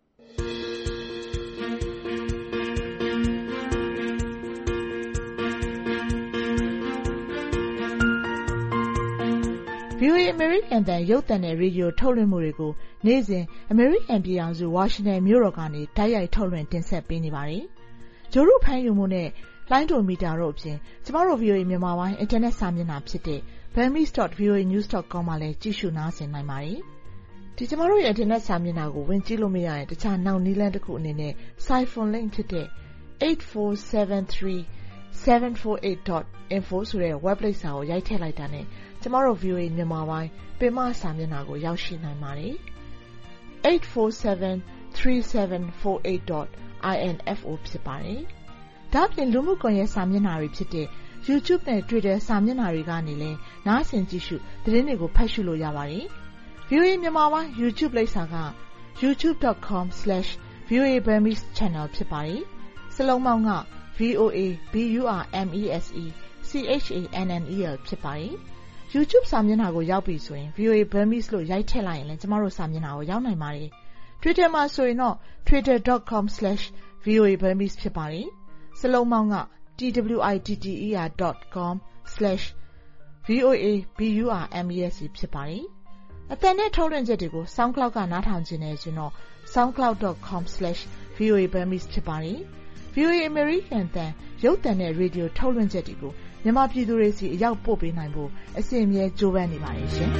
ဗွီအိုအေ American တန်ရုပ်သံနဲ့ရေဒီယိုထုတ်လွှင့်မှုတွေကိုနေ့စဉ် American ပြည်ထောင်စု Washington မြို့တော်ကနေတိုက်ရိုက်ထုတ်လွှင့်တင်ဆက်ပေးနေပါတယ်။ဂျိုရုဖမ်းယူမှုနဲ့လိုင်းဒိုမီတာတို့အပြင်ကျမတို့ ဗွီအိုအေ မြန်မာပိုင်းအင်တာနက်စာမျက်နှာဖြစ်တဲ့ burmese dot v o a news dot com မှာလည်းကြည့်ရှုနားဆင်နိုင်ပါတယ်။ဒီကျမတို့ရဲ့အင်တာနက်စာမျက်နှာကိုဝင်ကြည့်လို့မရရင်တခြားနောက်နည်းလမ်းတစ်ခုအနေနဲ့ Siphon link ဖြစ်တဲ့ eight four seven three seven four eight dot info ဆိုတဲ့ web လိပ်စာကိုရိုက်ထည့်လိုက်တာနဲ့ကျမတို့ ဗွီအိုအေ မြန်မာပိုင်းပင်မစာမျက်နှာကိုရောက်ရှိနိုင်ပါတယ်။ eight four seven three seven four eight dot info ဖြစ်ပါတယ်။ဒါ့အပြင်လူမှုကွန်ရက်စာမျက်နှာတွေဖြစ်တဲ့ YouTube နဲ့ Twitter စာမျက်နှာတွေကနေလည်းနားဆင်ကြည့်ရှုသတင်းတွေကိုဖတ်ရှုလို့ရပါတယ်။ ဗွီအိုအေမြန်မာပိုင်း YouTube လိပ်စာက youtube dot com slash ဗီအိုအေ Burmese Channel ဖြစ်ပါတယ်။စလုံးပေါင်းက ဗီအိုအေ B U R M E S E C H A N N E L ဖြစ်ပါတယ်။ YouTube စာမျက်နှာကိုရောက်ပြီဆိုရင် ဗီအိုအေ Burmese လို့ရိုက်ထည့်လိုက်ရင်လည်းကျမတို့စာမျက်နှာကိုရောက်နိုင်ပါတယ်။ Twitter မှာဆိုရင်တော့ twitter dot com slash v o a burmese ဖြစ်ပါတယ်။စလုံးပေါင်းက t w i t t e r dot com slash v o a b u r m e s e ဖြစ်ပါတယ်။အသံနဲ့ထုတ်လွှင့်ချက်တွေကို SoundCloud ကနားထောင်ခြင်းနဲ့ဆိုတော့ soundcloud dot com slash v o a burmese ဖြစ်ပါတယ်။ ဗီအိုအေ American တန်ရုပ်သံနဲ့ရေဒီယိုထုတ်လွှင့်ချက်တွေကိုမြန်မာပြည်သူတွေစီအရောက်ပို့ပေးနိုင်ဖို့အစဉ်အမြဲကြိုးပမ်းနေပါတယ်ရှင်။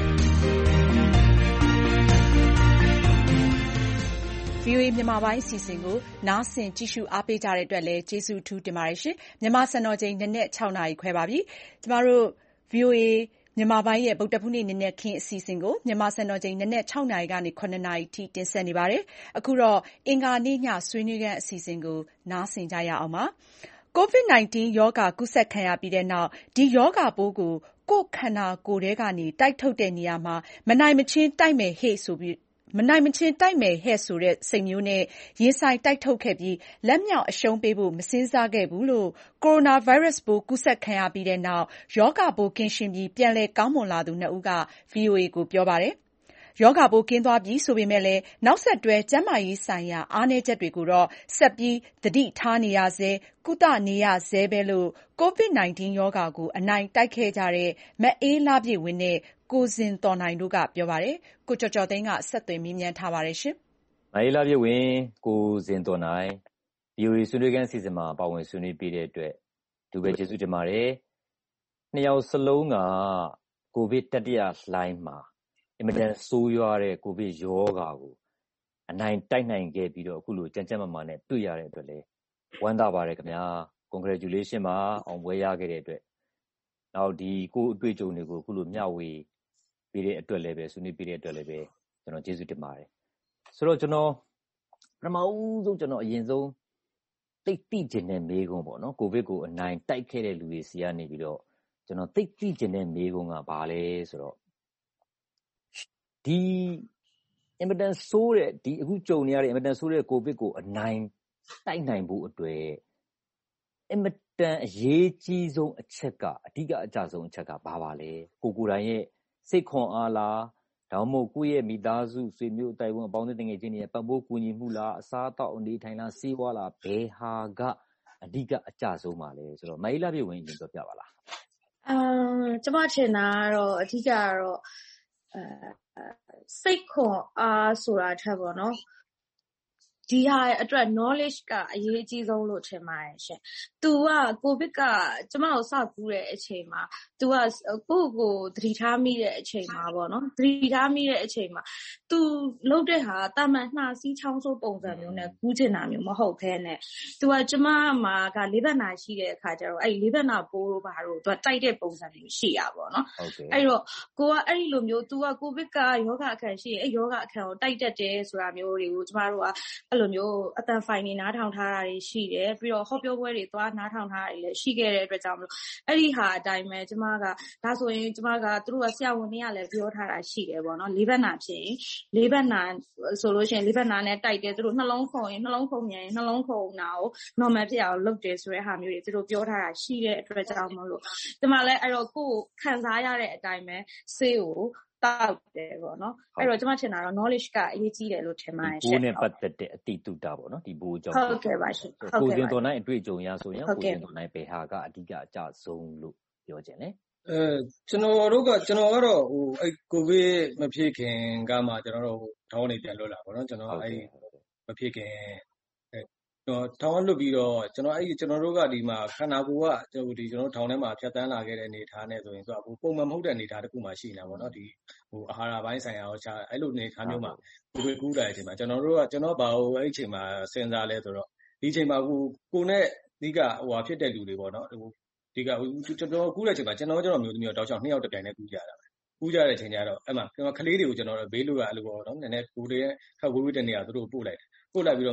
ဗီအိုအေမြန်မာပိုင်းအစီအစဉ်ကိုနားဆင်ကြည့်ရှုအားပေးကြတဲ့အတွက်လည်းကျေးဇူးအထူးတင်ပါတယ်ရှင်။မြန်မာစံတော်ချိန်နနက်၆နာရီခွဲပါပြီ။ကျမတို့ ဗီအိုအေမြန်မာပိုင်းရဲ့ဗုဒ္ဓဖူးနေ့နနက်ခင်းအစီအစဉ်ကိုမြန်မာစံတော်ချိန်နနက်၆နာရီကနေ၇နာရီထိတင်ဆက်နေပါတယ်။အခုတော့အင်္ဂါနေ့ညဆွေးနွေးခန်းအစီအစဉ်ကိုနားဆင်ကြရအောင်ပါ။ ကိုဗစ် ၁၉ ရောဂါကူးစက်ခံရပြီးတဲ့နောက်ဒီရောဂါပိုးကိုကိုယ့်ခန္ဓာကိုယ်ထဲကနေတိုက်ထုတ်တဲ့နေရာမှာမနိုင်မချင်းတိုက်မယ်ဟေ့ဆိုပြီးမနိုင်မချင်းတိုက်မယ်ဟဲ့ဆိုတဲ့စိတ်မျိုးနဲ့ရင်ဆိုင်တိုက်ထုတ်ခဲ့ပြီးလက်မြောက်အရှုံးပေးဖို့မစဉ်းစားခဲ့ဘူးလို့ကိုရိုနာဗိုင်းရပ်စ်ပိုးကူးစက်ခံရပြီးတဲ့နောက်ရောဂါပိုးကင်းရှင်းပြီးပြန်လည်ကောင်းမွန်လာသူနှစ်ဦးက ဗွီအိုအေကိုပြောပါတယ်။ရောဂါပိုးကင်းသွားပြီဆိုပေမဲ့လည်းနောက်ဆက်တွဲကျန်းမာရေးဆိုင်ရာအားနည်းချက်တွေကိုတော့ဆက်ပြီးသတိထားနေရဆဲကုသနေရဆဲပဲလို့ကိုဗစ် ၁၉ ရောဂါကိုအနိုင်တိုက်ခဲ့ကြတဲ့မအေးလှပြည့်ဝင်းနဲ့ကိုဇင်သော်နိုင်တို့ကပြောပါတယ်။ကိုကျော်ကျော်သိန်းကဆက်သွယ်မေးမြန်းထားပါတယ်ရှင်။မအေးလှပြည့်ဝင်းကိုဇင်သော်နိုင် ဗီအိုအေဆွေးနွေးခန်းအစီအစဉ်မှာပါဝင်ဆွေးနွေးပေးတဲ့အတွက်အထူးပဲကျေးဇူးတင်ပါတယ်။နှစ်ယောက်စလုံးကကိုဗစ်တတိယလှိုင်းမှာအင်မတန်ဆိုးရွားတဲ့ကိုဗစ်ရောဂါကိုအနိုင်တိုက်နိုင်ခဲ့ပြီးတော့အခုလိုကြမ်းကြမ်းမာမာနဲ့တွေ့ရတဲ့အတွက်လည်းဝမ်းသာပါတယ်ခင်ဗျာ congratulation ပါအောင်ပွဲရခဲ့တဲ့အတွက်နောက်ဒီကိုအတွေ့အကြုံတွေကိုအခုလိုမျှဝေပေးတဲ့အတွက်လည်းပဲဆွေးနွေးပေးတဲ့အတွက်လည်းပဲကျွန်တော်ကျေးဇူးတင်ပါတယ်ဆိုတော့ကျွန်တော်ပထမဦးဆုံးကျွန်တော်အရင်ဆုံးသိသိကျင်တဲ့မေးခွန်းပေါ့နော်ကိုဗစ်ကိုအနိုင်တိုက်ခဲ့တဲ့လူတွေစီကနေပြီးတော့ကျွန်တော်သိသိကျင်တဲ့မေးခွန်းကဘာလဲဆိုတော့ဒီအင်မတန်ဆိုးတဲ့ဒီအခုကြုံနေရတဲ့အင်မတန်ဆိုးတဲ့ကိုဗစ်ကိုအနိုင်တိုက်နိုင်ဖို့အတွက်အင်မတန်အရေးကြီးဆုံးအချက်ကအဓိကအကျဆုံးအချက်ကဘာပါလဲကိုကိုယ်တိုင်ရဲ့စိတ်ခွန်အားလားဒါမှမဟုတ်ကိုယ့်ရဲ့မိသားစုဆွေမျိုးအတိုင်းဝန်အပေါင်းအသင်းငယ်ချင်းတွေရဲ့ပတ်ဖို့ကူညီမှုလားအစားအသောက်အနေထိုင်လားစီးပွားလားဘယ်ဟာကအဓိကအကျဆုံးပါလဲဆိုတော့မအေးလှပြည့်ဝင်ရင်ပြောပြပါလားအမ်ကျွန်မထင်တာကတော့အဓိကကတော့အဲစိတ်ခွန်အားဆိုတာထက်ပေါ့နော်ဒီဟာအတွက် knowledge ကအရေးအကြီးဆုံးလို့ထင်ပါတယ်ရှင်။ तू ကကိုဗစ်ကကျမတို့စကူးတဲ့အချိန်မှာ तू ကကိုယ့်ကိုသတိထားမိတဲ့အချိန်မှာပေါ့နော်သတိထားမိတဲ့အချိန်မှာ तू လုပ်တဲ့ဟာတာမန်နှာစီးချောင်းဆိုးပုံစံမျိုးနဲ့ကူးချင်တာမျိုးမဟုတ်ဘဲနဲ့ तू ကကျမမှာကလေးဘက်နာရှိတဲ့အခါကျတော့အဲ့လေးဘက်နာပိုးတို့ဘာတို့ तू တိုက်တဲ့ပုံစံမျိုးရှိရပါတော့။အဲ့တော့ကိုကအဲ့ဒီလိုမျိုး तू ကကိုဗစ်ကယောဂအခန့်ရှိရင်အဲ့ယောဂအခန့်ကိုတိုက်တတ်တယ်ဆိုတာမျိုးတွေကိုကျမတို့ကလိုမျိုးအတန်ဖိုင်နေနားထောင်ထားတာတွေရှိတယ်ပြီးတော့ဟောပြောပွဲတွေသွားနားထောင်ထားတာတွေလည်းရှိခဲ့တဲ့အတွက်ကြောင့်မလို့အဲ့ဒီဟာအတိုင်းပဲကျမကဒါဆိုရင်ကျမကသူတို့ကဆရာဝန်တွေကလည်းပြောထားတာရှိတယ်ပေါ့နော်လေးဘက်နာဖြစ်ရင်လေးဘက်နာဆိုလို့ရှိရင်လေးဘက်နာနဲ့တိုက်တယ်သူတို့နှလုံးခုန်ရင်နှလုံးခုန်မြန်ရင်နှလုံးခုန်တာကို normal ဖြစ်အောင်လုပ်တယ်ဆိုတဲ့ဟာမျိုးတွေသူတို့ပြောထားတာရှိတဲ့အတွက်ကြောင့်မလို့ကျမလည်းအဲ့တော့ကိုယ်ခံစားရတဲ့အတိုင်းပဲဆေးကိုတောက်တယ်ပေါ့နော်အဲ့တော့ကျွန်မထင်တာတော့ knowledge ကအရေးကြီးတယ်လို့ထင်ပါတယ်ရှင်ဘိုးနဲ့ပတ်သက်တဲ့အတိတုတာပေါ့နော်ဒီဘိုးကြောင့်ဟုတ်ကဲ့ပါရှင်ကိုကျင်တော်နိုင်အတွေ့အကြုံရဆိုရင်ကိုကျင်တော်နိုင်ဘယ်ဟာကအဓိကအကျဆုံးလို့ပြောခြင်းလဲအဲကျွန်တော်တို့ကကျွန်တော်ကတော့ဟိုအဲ့ကိုဗစ်မဖြစ်ခင်ကမှကျွန်တော်တို့ထောင်းနေပြန်လွတ်လာပေါ့နော်ကျွန်တော်အဲ့မဖြစ်ခင်တော့ထောင်းလွတ်ပြီးတော့ကျွန်တော်အဲ့ကျွန်တော်တို့ကဒီမှာခန္ဓာကိုယ်ကဒီကျွန်တော်ထောင်းထဲမှာဖြတ်တန်းလာခဲ့တဲ့အနေထားနဲ့ဆိုရင်သူကပုံမှန်မဟုတ်တဲ့အနေထားတစ်ခုမှရှိနေတာပေါ့နော်ဒီဟိုအာဟာရပိုင်းဆိုင်ရာရောခြားအဲ့လိုအနေထားမျိုးမှာကိုယ်ကူးလာတဲ့အချိန်မှာကျွန်တော်တို့ကကျွန်တော်ဘာလို့အဲ့အချိန်မှာစဉ်းစားလဲဆိုတော့ဒီအချိန်မှာကိုကိုနဲ့အဓိကဟိုဟာဖြစ်တဲ့လူတွေပေါ့နော်ဟိုဒီကကျွန်တော်ကူးတဲ့အချိန်မှာကျွန်တော်ကျွန်တော်မျိုးသမီးတော့တောက်ချောင်းနှစ်ယောက်တစ်ပြိုင်တည်းကူးကြတာပဲကူးကြတဲ့အချိန်ကျတော့အဲ့မှာကျွန်တော်ကလေးတွေကိုကျွန်တော်ဘေးလူကအဲ့လိုပေါ့နော်နည်းနည်းကိုယ်တွေခက်ဝေးဝေးတဲ့နေရာသူတို့ပို့လိုက်တယ်ပို့လိုက်ပြီးတော့မှ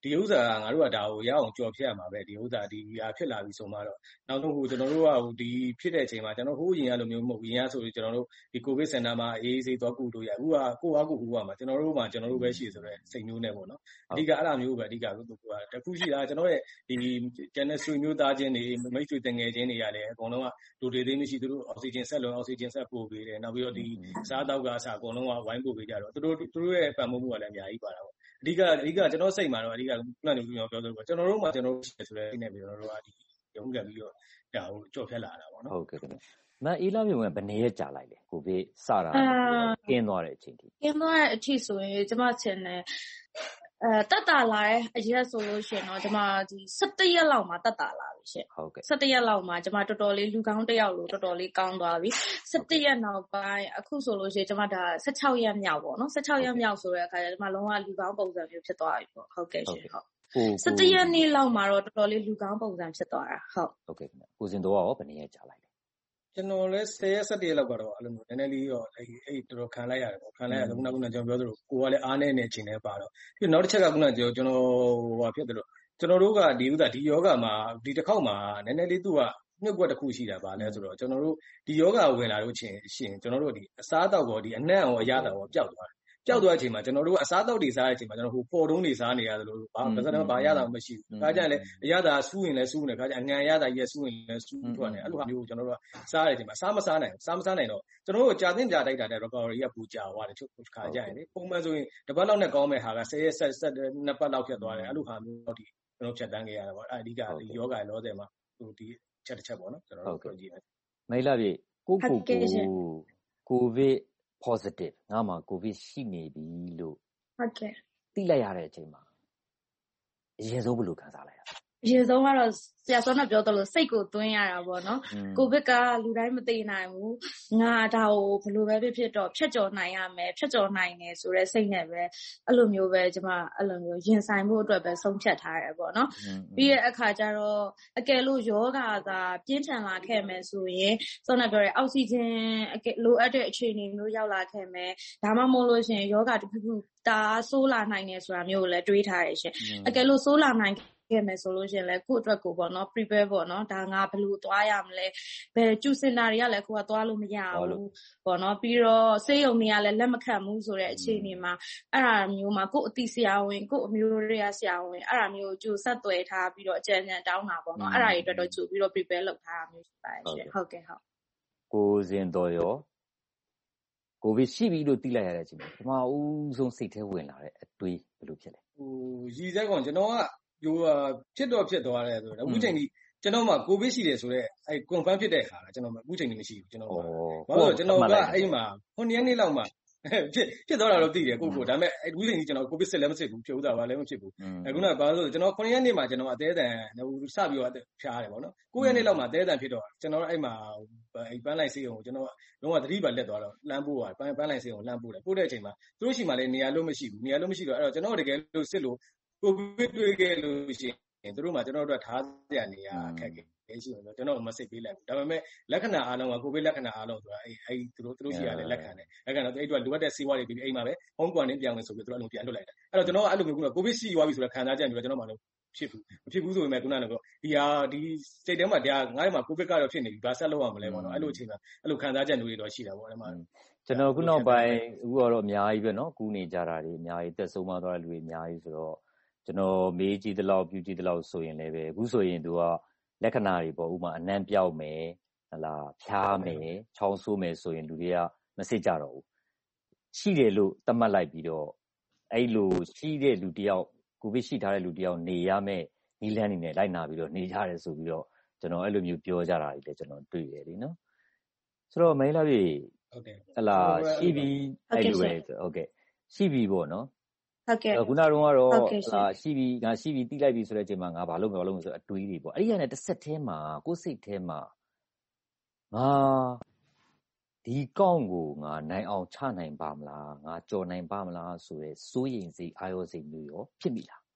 ဒီဥစ္စာကငါတို့ကဒါကိုရအောင်ကြော်ဖြတ်ရမှာပဲဒီဥစ္စာဒီဟာဖြစ်လာပြီဆိုမှတော့နောက်ဆုံးဟိုကျွန်တော်တို့ကဟိုဒီဖြစ်တဲ့အချိန်မှာကျွန်တော်ဟိုးရင်ရလိုမျိုးမဟုတ်ဘူးရင်ရဆိုရင်ကျွန်တော်တို့ဒီကိုဗစ်စင်တာမှာအေးအေးဆေးသွားကူလို့ရအခုကကိုအားကိုဟိုကမှာကျွန်တော်တို့မှာကျွန်တော်တို့ပဲရှိဆိုတဲ့စိတ်မျိုးနဲ့ပေါ့နော်အဓိကအဲ့လိုမျိုးပဲအဓိကသူကတခုရှိတာကျွန်တော်ရဲ့ဒီကျန်တဲ့ဆွေမျိုးသားချင်းတွေမိတ်ဆွေတငယ်ချင်းတွေကလည်းအကုန်လုံးကလူတွေသေးမရှိသူတို့အောက်ဆီဂျင်ဆက်လုံးအောက်ဆီဂျင်ဆက်ပို့ပေးတယ်နောက်ပြီးတော့ဒီစားတောက်ကအစားအကုန်လုံးကဝိုင်းပို့ပေးကြတော့သူတို့သူတို့ရဲ့ပံ့ပိုးမှုကလည်းအများကြီးပါတာပေါ့အဓိကအဓိကကျွန်တော်စိတ်မှာတော့အဓိကခုနကပြောပြောဆိုတော့ကျွန်တော်တို့မှာကျွန်တော်တို့ရှိတယ်ဆိုတဲ့အိမ်နဲ့ပြီးကျွန်တော်တို့ကဒီရုံးကန်ပြီးတော့ဒါဟိုကြော်ဖြတ်လာတာပေါ့နော်ဟုတ်ကဲ့ခင်ဗျမအေးလာမျိုးကဘယ်နည်းရကြာလိုက်လဲကိုဗစ်စတာကင်းသွားတဲ့အချိန်ထိကင်းသွားတဲ့အထိဆိုရင်ကျမချင်တယ်အဲတက်တာလာတဲ့အရက်ဆိုလို့ရှိရင်တော့ကျမဒီ၁၁ရက်လောက်မှာတက်တာလာပြီရှင်ဟုတ်ကဲ့၁၁ရက်လောက်မှာကျမတော်တော်လေးလူကောင်းတစ်ယောက်လို့တော်တော်လေးကောင်းသွားပြီ၁၁ရက်နောက်ပိုင်းအခုဆိုလို့ရှိရင်ကျမဒါ၁၆ရက်မြောက်ပေါ့နော်၁၆ရက်မြောက်ဆိုတဲ့အခါကျကျမလုံးဝလူကောင်းပုံစံမျိုးဖြစ်သွားပြီပေါ့ဟုတ်ကဲ့ရှင်ဟုတ်၁၁ရက်နေ့လောက်မှာတော့တော်တော်လေးလူကောင်းပုံစံဖြစ်သွားတာဟုတ်ဟုတ်ကဲ့ခင်ဗျကိုစင်တော်ရောဘယ်နည်းရကြာလိုက်လဲကျွန်တော်လည်း၁၀ရက်၁၁ရက်လောက်ကတော့အဲ့လိုမျိုးနည်းနည်းလေးတော့အဲ့အဲ့တော်တော်ခံလိုက်ရတယ်ပေါ့ခံလိုက်ရတယ်ခုနကခုနကျွန်တော်ပြောသလိုကိုကလည်းအားနေနေချိန်လည်းပါတော့ပြီးနောက်တစ်ချက်ကခုနကကျွန်တော်ဟိုဖြစ်တယ်လို့ကျွန်တော်တို့ကဒီဥစ္စာဒီယောဂမှာဒီတစ်ခေါက်မှာနည်းနည်းလေးသူကမြုပ်ကွက်တစ်ခုရှိတာပါလဲဆိုတော့ကျွန်တော်တို့ဒီယောဂဝင်လာလို့ချင်းရှင်ကျွန်တော်တို့ဒီအစားအသောက်ကောဒီအနံ့ရောအရသာရောပျောက်သွားတယ်ပျောက်သွားတဲ့အချိန်မှာကျွန်တော်တို့အစားအသောက်တွေစားတဲ့အချိန်မှာကျွန်တော်ဟိုပေါ်တုံးတွေစားနေရတယ်လို့ဘာမှမစတော့ဘာရတာမှမရှိဘူး။ဒါကြရင်လည်းအရသာစူးရင်လည်းစူးနေခါကျအငံရသာကြီးစူးရင်လည်းစူးထွက်နေအဲ့လိုဟာမျိုးကျွန်တော်တို့ကစားတဲ့အချိန်မှာစားမစားနိုင်စားမစားနိုင်တော့ကျွန်တော်တို့ကြာတင်ကြာတိုက်တာတဲ့ recovery ကပူကြာသွားတယ်ချုပ်ခါကြရင်လေပုံမှန်ဆိုရင်တစ်ပတ်လောက်နဲ့ကောင်းမဲ့ဟာက၁၀ရက်ဆက်ဆက်နှစ်ပတ်လောက်ဖြစ်သွားတယ်အဲ့လိုဟာမျိုးတော့ဒီကျွန်တော်ဖြတ်တန်းခဲ့ရတာပေါ့အဲ့အဓိကဒီယောဂလောဆယ်မှာဟိုဒီချက်တစ်ချက်ပေါ့နော်ကျွန်တော်တို့ပြောကြည့်မယ်မိလာပြေကိုကိုကိုကိုဗစ် positive ငါမှာကိုဗစ်ရှိနေပြီလို့ဟုတ်ကဲ့သိလိုက်ရတဲ့အချိန်မှာအရင်ဆုံးဘယ်လိုခံစားလိုက်ရလဲအရင်ဆုံးကတော့ဆရာစောနဲ့ပြောသလိုစိတ်ကိုသွင်းရတာပေါ့နော်ကိုဗစ်ကလူတိုင်းမသိနိုင်ဘူးငါဒါကိုဘယ်လိုပဲဖြစ်ဖြစ်တော့ဖြတ်ကျော်နိုင်ရမယ်ဖြတ်ကျော်နိုင်တယ်ဆိုတဲ့စိတ်နဲ့ပဲအဲ့လိုမျိုးပဲကျွန်မအဲ့လိုမျိုးရင်ဆိုင်ဖို့အတွက်ပဲဆုံးဖြတ်ထားရတယ်ပေါ့နော်ပြီးတဲ့အခါကျတော့အကယ်လို့ယောဂသာပြင်းထန်လာခဲ့မယ်ဆိုရင်စောနဲ့ပြောရဲအောက်ဆီဂျင်လိုအပ်တဲ့အခြေအနေမျိုးရောက်လာခဲ့မယ်ဒါမှမဟုတ်လို့ရှိရင်ယောဂတစ်ခုခုတာဆိုးလာနိုင်တယ်ဆိုတာမျိုးကိုလည်းတွေးထားရရှင်အကယ်လို့ဆိုးလာနိုင်ခဲ့မယ်ဆိုလို့ရှိရင်လည်းကိုယ့်အတွက်ကိုပေါ့နော် prepare ပေါ့နော်ဒါငါဘယ်လိုသွားရမလဲဘယ်ကျူစင်တာတွေကလည်းကိုကသွားလို့မရဘူးပေါ့နော်ပြီးတော့စေယုံတွေကလည်းလက်မခံဘူးဆိုတဲ့အခြေအနေမှာအဲ့ဒါမျိုးမှာကိုယ့်အတိဆရာဝန်ကိုယ့်အမျိုးတွေကဆရာဝန်အဲ့ဒါမျိုးကြိုဆက်သွယ်ထားပြီးတော့အကြံဉာဏ်တောင်းတာပေါ့နော်အဲ့ဒါတွေအတွက်တော့ကြိုပြီးတော့ prepare လုပ်ထားတာမျိုးရှိပါတယ်ရှင်ဟုတ်ကဲ့ဟုတ်ကိုစင်တော်ရောကိုဗစ်ရှိပြီလို့သိလိုက်ရတဲ့အချိန်မှာပထမဦးဆုံးစိတ်ထဲဝင်လာတဲ့အတွေးဘယ်လိုဖြစ်လဲဟိုရည်စက်ကောင်ကျွန်တော်ကဟိုဖြစ်တော့ဖြစ်သွားတယ်ဆိုတော့အခုချိန်ကြီးကျွန်တော်မှကိုဗစ်ရှိတယ်ဆိုတော့အဲ confirm ဖြစ်တဲ့ခါကကျွန်တော်မှအခုချိန်ကြီးမရှိဘူးကျွန်တော်ကဘာလို့ကျွန်တော်ကအဲ့မှာခုနှစ်ရက်နေ့လောက်မှဖြစ်ဖြစ်သွားတာတော့သိတယ်ကိုကိုဒါပေမဲ့အခုချိန်ကြီးကျွန်တော်ကိုဗစ်စစ်လည်းမစစ်ဘူးဖြစ်ဥသာပါလည်းမဖြစ်ဘူးအခုနကဘာလို့ကျွန်တော်ခုနှစ်ရက်နေ့မှာကျွန်တော်အသေးအတန်ဟိုစပြီးတော့ဖျားတယ်ပေါ့နော်ကိုရက်နေ့လောက်မှာအသေးအတန်ဖြစ်တော့ကျွန်တော်အဲ့မှာအဲ့ပန်းလိုက်စေးအောင်ကျွန်တော်လုံးဝသတိပါလက်သွားတော့လမ်းပို့သွားပန်းပန်းလိုက်စေးအောင်လမ်းပို့တယ်ပို့တဲ့အချိန်မှာသူတို့ရှိမှလည်းနေရာလို့မရှိဘူးနေရာလို့မရှိတော့အဲ့တော့ကျွန်တော်တကယ်လို့စစ်လို့ကိုဗစ်တွေ့ခဲ့လို့ရှိရင်တို့မှကျွန်တော်တို့ထားစရာနေရာအခက်အခဲရှိတယ်ကျွန်တော်မစိတ်ပေးလိုက်ဘူးဒါပေမဲ့လက္ခဏာအားလုံးကကိုဗစ်လက္ခဏာအားလုံးဆိုတာအဲ့အဲ့သူတို့သူတို့ရှိရတယ်လက်ခံတယ်လက်ခံတော့အဲ့တို့ကလိုအပ်တဲ့ဆေးဝါးတွေပြီးပြီးအိမ်မှာပဲ home quarantine ပြန်ဝင်ဆိုပြီးသူတို့အလုံးပြန်လွတ်လိုက်တယ်အဲ့တော့ကျွန်တော်ကအဲ့လိုမျိုးကကိုဗစ်ရှိသွားပြီဆိုတော့ခံစားချက်မျိုးကျွန်တော်မှလည်းဖြစ်ဘူးမဖြစ်ဘူးဆိုပေမဲ့ခုနကတော့ဒီဟာဒီ state ထဲမှာဒါငါ့မှာကိုဗစ်ကတော့ဖြစ်နေပြီဘာဆက်လုပ်ရမလဲပေါ့နော်အဲ့လိုအချိန်မှာအဲ့လိုခံစားချက်မျိုးတွေတော့ရှိတာပေါ့အဲ့မှာကျွန်တော်ခုနောက်ပိုင်းအခုကတော့အများကြီးပဲနော်ကူးနေကြတာတွေအများကြီးသက်ဆုံးမသွားတဲ့လူတွေအများကြီးဆိုတော့ကျွန်တော်မေးကြည့်သလောက်ပြုကြည့်သလောက်ဆိုရင်လည်းပဲအခုဆိုရင်သူကလက္ခဏာတွေပေါ့ဥပမာအနံ့ပြောက်မယ်ဟလာဖျားမယ်ချောင်းဆိုးမယ်ဆိုရင်လူတွေကမစစ်ကြတော့ဘူးရှိတယ်လို့သတ်မှတ်လိုက်ပြီးတော့အဲ့လိုရှိတဲ့လူတယောက်ကိုဗစ်ရှိထားတဲ့လူတယောက်နေရမယ်နီးလန်းနေနဲ့လိုက်နာပြီးတော့နေကြတယ်ဆိုပြီးတော့ကျွန်တော်အဲ့လိုမျိုးပြောကြတာတွေလည်းကျွန်တော်တွေ့ရတယ်နော်ဆိုတော့မိန်းလာပြီဟုတ်ကဲ့ဟလာရှိပြီးအဲ့လိုပဲဟုတ်ကဲ့ရှိပြီးပေါ့နော်ဟုတ်ကဲ့ခုနကတော့ဟာရှိပြီငါရှိပြီတိလိုက်ပြီဆိုတဲ့အချိန်မှာငါဘာလုပ်မလုပ်ဆိုအတွေးတွေပေါ့အဲ့ဒီကနေတစ်ဆက်ထဲမှာကိုယ်စိတ်ထဲမှာငါဒီကောင်းကိုငါနိုင်အောင်ချနိုင်ပါမလားငါကြော်နိုင်ပါမလားဆိုရဲစိုးရိမ်စိတ်အာရုံစိတ်မျိုးရောဖြစ်မိလား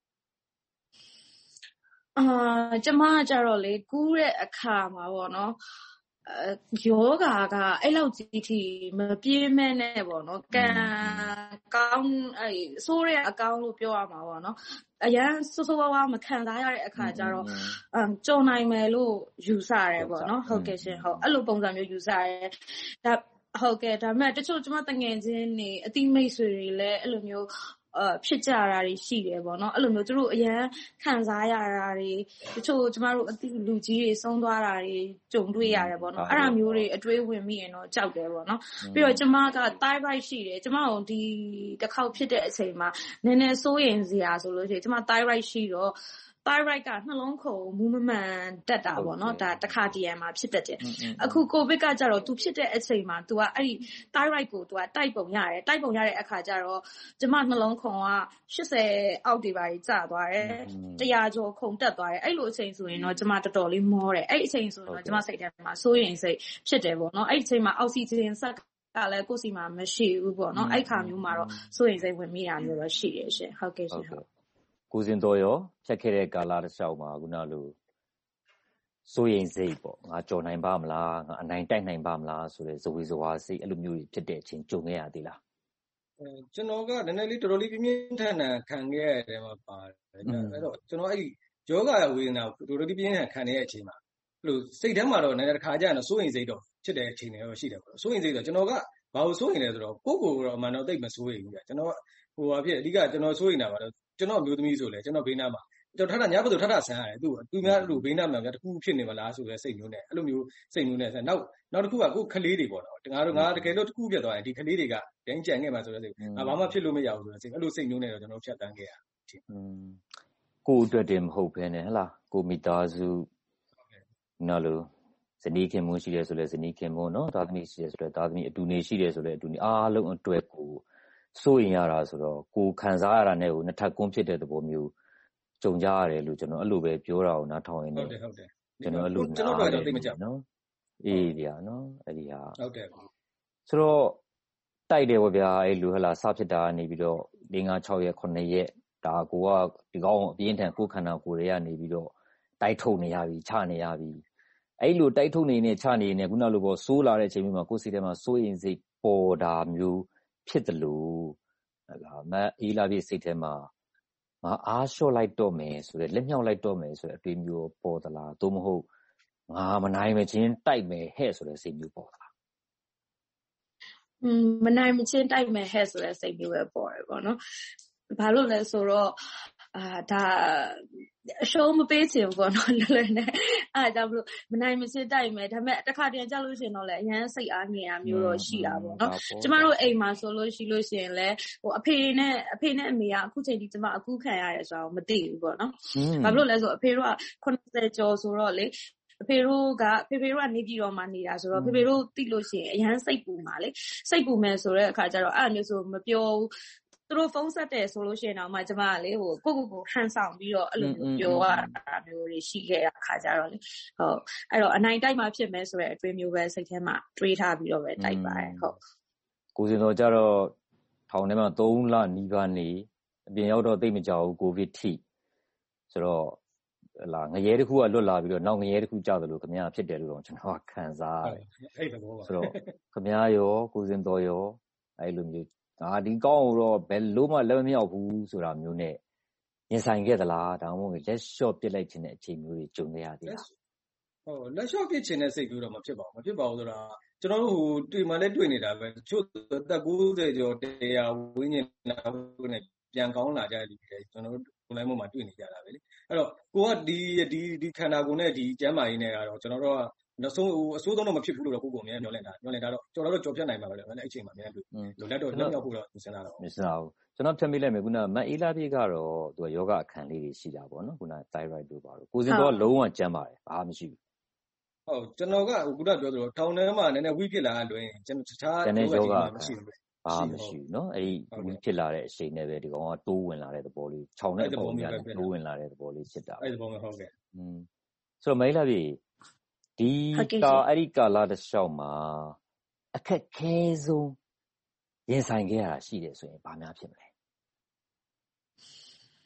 အာကျမကကြတော့လေကူးတဲ့အခါမှာပေါ့နော်ယောဂါကအဲ့လောက်ကြီးထိမပြေးမဲနဲ့ပေါ့နော်ကံကောင်းအဲ့ဆိုးတဲ့အကောင်းလို့ပြောရမှာပေါ့နော်အရန်ဆိုးဆိုးဝါးဝါမခံစားရတဲ့အခါကျတော့အမ်ကြုံနိုင်မယ်လို့ယူဆရတယ်ပေါ့နော်ဟုတ်ကဲ့ရှင်ဟုတ်အဲ့လိုပုံစံမျိုးယူဆရတယ်ဒါဟုတ်ကဲ့ဒါပေမဲ့တချို့ကျမတငယ်ချင်းနေအတိမိတ်ဆွေတွေလည်းအဲ့လိုမျိုးအဖြစ်ကြတာတွေရှိတယ်ပေါ့နော်အဲ့လိုမျိုးသူတို့အရန်ခံစားရတာတွေတချို့ကျမတို့အတိလူကြီးတွေဆုံးသွားတာတွေကြုံတွေ့ရတယ်ပေါ့နော်အဲ့ဒါမျိုးတွေအတွေးဝင်မိရင်တော့ကြောက်တယ်ပေါ့နော်ပြီးတော့ကျမက thyroid ရှိတယ်ကျမတို့ဒီတစ်ခေါက်ဖြစ်တဲ့အချိန်မှာနည်းနည်းစိုးရင်စရာဆိုလို့ရှိရင်ကျမ thyroid ရှိတော့ thyroid ကနှလုံးခုန်မူးမမှန်တက်တာပေါ့နော်ဒါတစ်ခါတည်းရမှာဖြစ်တတ်တယ်အခု covid ကကြတော့ तू ဖြစ်တဲ့အချိန်မှာ तू ကအဲ့ဒီ thyroid ကို तू ကတိုက်ပုံရတယ်တိုက်ပုံရတဲ့အခါကျတော့ကျမနှလုံးခုန်ကeightyအောက်တွေပါကြီးကျသွားတယ်one hundredကျော်ခုန်တက်သွားတယ်အဲ့လိုအချိန်ဆိုရင်တော့ကျမတော်တော်လေးမောတယ်အဲ့အချိန်ဆိုရင်တော့ကျမစိတ်ထဲမှာစိုးရိမ်စိတ်ဖြစ်တယ်ပေါ့နော်အဲ့အချိန်မှာအောက်ဆီဂျင်ဆက်ကလည်းကိုယ်စီမှာမရှိဘူးပေါ့နော်အဲ့ခါမျိုးမှာတော့စိုးရိမ်စိတ်ဝင်မိတာမျိုးတော့ရှိတယ်ရှင်ဟုတ်ကဲ့ရှင်ဟုတ်ကိုစင်တော်ရောဖြတ်ခဲ့တဲ့ကာလတစ်လျှောက်မှာခုနလိုစိုးရိမ်စိတ်ပေါ့ငါကြော်နိုင်ပါမလားငါအနိုင်တိုက်နိုင်ပါမလားဆိုတဲ့ဇဝေဇဝါစိတ်အဲ့လိုမျိုးတွေဖြစ်တဲ့အချိန်ကြုံခဲ့ရသေးလားအဲကျွန်တော်ကနည်းနည်းလေးတော်တော်လေးပြင်းပြင်းထန်ထန်ခံခဲ့ရတယ်မှာပါတယ်အဲ့တော့ကျွန်တော်အဲ့ဒီယောဂဝေဒနာကိုတော်တော်လေးပြင်းပြင်းထန်ခံနေတဲ့အချိန်မှာအဲ့လိုစိတ်ထဲမှာတော့နည်းနည်းတစ်ခါကျရင်တော့စိုးရိမ်စိတ်တော့ဖြစ်တဲ့အချိန်တွေတော့ရှိတယ်ပေါ့စိုးရိမ်စိတ်တော့ကျွန်တော်ကဘာလို့စိုးရိမ်လဲဆိုတော့ကိုယ့်ကိုယ်တော့အမှန်တော့တိတ်မစိုးရိမ်ဘူးကြာကျွန်တော်ဟိုဘာဖြစ်အဓိကကျွန်တော်စိုးရိမ်တာပါတော့ကျွန်တော်မျိုးသမီးဆိုလဲကျွန်တော်ဘေးနားမှာကျွန်တော်ထထညဘက်ဆိုထထဆန်းရတယ်သူသူများအဲ့လိုဘေးနားမှာများတခုဖြစ်နေမလားဆိုတဲ့စိတ်မျိုးနဲ့အဲ့လိုမျိုးစိတ်မျိုးနဲ့ဆန်းနောက်နောက်တစ်ခုကကိုယ်ခလေးတွေပေါ့နော်ငါတို့ငါတကယ်လို့တခုပြတ်သွားရင်ဒီခလေးတွေကဒိန်းကြံခဲ့မှာဆိုတဲ့စိတ်ငါဘာမှဖြစ်လို့မရဘူးဆိုတဲ့စိတ်အဲ့လိုစိတ်မျိုးနဲ့တော့ကျွန်တော်ဖြတ်တန်းခဲ့ရอืมကိုယ်အတွက်တည်းမဟုတ်ဘဲနဲ့ဟလားကိုမိသားစုနော်လို့ဇနီးခင်မွန်းရှိတယ်ဆိုလဲဇနီးခင်မွန်းနော်သားသမီးရှိတယ်ဆိုလဲသားသမီးအတူနေရှိတယ်ဆိုလဲအတူနေအားလုံးအတွက်ကိုစိုးရင်ရတာဆိုတော့ကိုခံစားရတာနဲ့ကိုနှစ်ထပ်ကွန်းဖြစ်တဲ့သဘောမျိုးကြုံကြရတယ်လို့ကျွန်တော်အဲ့လိုပဲပြောတာကိုနားထောင်ရင်းနဲ့ဟုတ်တယ်ဟုတ်တယ်ကျွန်တော်အဲ့လိုကျွန်တော်တို့တော့သိမကြဘူးနော်အေးဗျာနော်အဲ့ဒီဟာဟုတ်တယ်ဆိုတော့တိုက်တယ်ပေါ့ဗျာအဲ့လိုဟလာစဖြစ်တာနေပြီးတော့၄၅၆ရက်ခုနှစ်ရက်ဒါကိုကဒီကောင်းအပြင်းထန်ကိုခန္ဓာကိုယ်တွေကနေပြီးတော့တိုက်ထုတ်နေရပြီချနေရပြီအဲ့လိုတိုက်ထုတ်နေနေချနေနေခုနလိုပေါ့စိုးလာတဲ့အချိန်မျိုးမှာကိုယ်စိတ်ထဲမှာစိုးရင်စိတ်ပေါ်တာမျိုးဖြစ်တယ်လို့ဟလာမအေးလာပြီစိတ်ထဲမှာငါအားလျှော့လိုက်တော့မယ်ဆိုတဲ့လက်မြောက်လိုက်တော့မယ်ဆိုတဲ့အတွေ့မျိုးပေါ်သလားသို့မဟုတ်ငါမနိုင်မချင်းတိုက်မယ်ဟဲ့ဆိုတဲ့စိတ်မျိုးပေါ်သလားอืมမနိုင်မချင်းတိုက်မယ်ဟဲ့ဆိုတဲ့စိတ်မျိုးပဲပေါ်တယ်ပေါ့နော်ဘာလို့လဲဆိုတော့အာဒါအရှုံးမပေးချင်ဘူးပေါ့နော်လွယ်လွယ်နဲ့အဲ့ဒါကြောင့်မလို့မနိုင်မချင်းတိုက်မယ်ဒါပေမဲ့တစ်ခါတည်းကြောက်လို့ရှိရင်တော့လည်းအရန်စိတ်အားငြိမ်တာမျိုးတော့ရှိတာပေါ့နော်ကျမတို့အိမ်မှာဆိုလို့ရှိလို့ရှိရင်လည်းဟိုအဖေနဲ့အဖေနဲ့အမေကအခုချိန်ထိကျမအခုခံရတယ်ဆိုတော့မသိဘူးပေါ့နော်ဘာလို့လဲဆိုအဖေတို့ကeightyကျော်ဆိုတော့လေအဖေတို့ကဖေဖေတို့ကနေပြည်တော်မှာနေတာဆိုတော့ဖေဖေတို့သိလို့ရှိရင်အရန်စိတ်ပူမှာလေစိတ်ပူမယ်ဆိုတဲ့အခါကျတော့အဲ့အမျိုးဆိုမပြောဘူးသူတို့ဖုန်းဆက်တယ်ဆိုလို့ရှိရင်တော့မှကျမကလေဟိုကိုကိုကိုဟန်ဆောင်ပြီးတော့အဲ့လိုမျိုးပြောရတာမျိုးတွေရှိခဲ့တဲ့အခါကျတော့လေဟုတ်အဲ့တော့အနိုင်တိုက်မှဖြစ်မယ်ဆိုတဲ့အတွေးမျိုးပဲစိတ်ထဲမှာတွေးထားပြီးတော့ပဲတိုက်ပါတယ်ဟုတ်ကိုစင်တော်ကြတော့ထောင်ထဲမှာသုံးလနီးပါးနေအပြင်ရောက်တော့သိမကြောက်ဘူးကိုဗစ်ထိဆိုတော့လာငရဲတစ်ခုကလွတ်လာပြီးတော့နောက်ငရဲတစ်ခုကြောက်တယ်လို့ခင်ဗျားဖြစ်တယ်လို့တော့ကျွန်တော်ခံစားရတယ်အဲ့ဒါဘောပါဆိုတော့ခင်ဗျားရောကိုစင်တော်ရောအဲ့လိုမျိုးဒါဒီကောင်းတော့ဘယ်လို့မှလက်မမြောက်ဘူးဆိုတာမျိုးနဲ့ရင်ဆိုင်ခဲ့သလားဒါမှမဟုတ်လက်လျှော့ပစ်လိုက်ခြင်းတဲ့အခြေမျိုးတွေကြုံခဲ့ရသေးလားဟုတ်လက်လျှော့ပစ်ခြင်းတဲ့စိတ်မျိုးတော့မဖြစ်ပါဘူးမဖြစ်ပါဘူးဆိုတာကျွန်တော်တို့ဟိုတွေ့မှလည်းတွေ့နေတာပဲတချို့သက်ninetyကျော်one hundredဝင်းကျင်လာနဲ့ပြန်ကောင်းလာကြတယ်ကျွန်တော်တို့ကိုယ်လိုက်မှုမှာတွေ့နေကြတာပဲလေအဲ့တော့ကိုကဒီဒီဒီခန္ဓာကိုယ်နဲ့ဒီကျမ်းမာရေးနဲ့ကတော့ကျွန်တော်တို့ကနောက်ဆုံးဟိုအစိုးဆုံးတော့မဖြစ်ဘူးလို့တော့ကိုကိုအများမျှော်လင့်တာမျှော်လင့်တာတော့ကျွန်တော်တို့ကြော်ဖြတ်နိုင်မှာပဲလေအဲ့အချိန်မှာအများတွေ့လို့လက်တော့လက်မြောက်ဖို့တော့စဉ်းစားတာမစဉ်းစားဘူးကျွန်တော်ဖြတ်မိလိုက်မယ်ခုနမအေးလာပြေကတော့သူကယောဂအခန်းလေးတွေရှိတာပေါ့နော်ခုန thyroid တို့ပါတော့ကိုစင်တော့လုံးဝကျန်းပါတယ်ဘာမှမရှိဘူးဟုတ်ကျွန်တော်ကဟိုခုနပြောသလိုထောင်ထဲမှာနည်းနည်းဝိဖြစ်လာလွယ်ရင်ကျွန်တော်တခြားယောဂမရှိဘူးဘာမှမရှိဘူးเนาะအဲ့ဒီဝိဖြစ်လာတဲ့အချိန်နဲ့ပဲဒီကောင်ကတိုးဝင်လာတဲ့သဘောလေးခြောင်တဲ့ပုံများတိုးဝင်လာတဲ့သဘောလေးဖြစ်တာအဲ့ဒီပုံမျိုးဟုတ်ကဲ့อืมဆိုတော့မအေးလာပြေဒီကာအဲ့ဒီကာလာတစ်လျှောက်မှာအခက်ခဲဆုံးရင်ဆိုင်ခဲ့ရတာရှိတယ်ဆိုရင်ဘာများဖြစ်မလဲ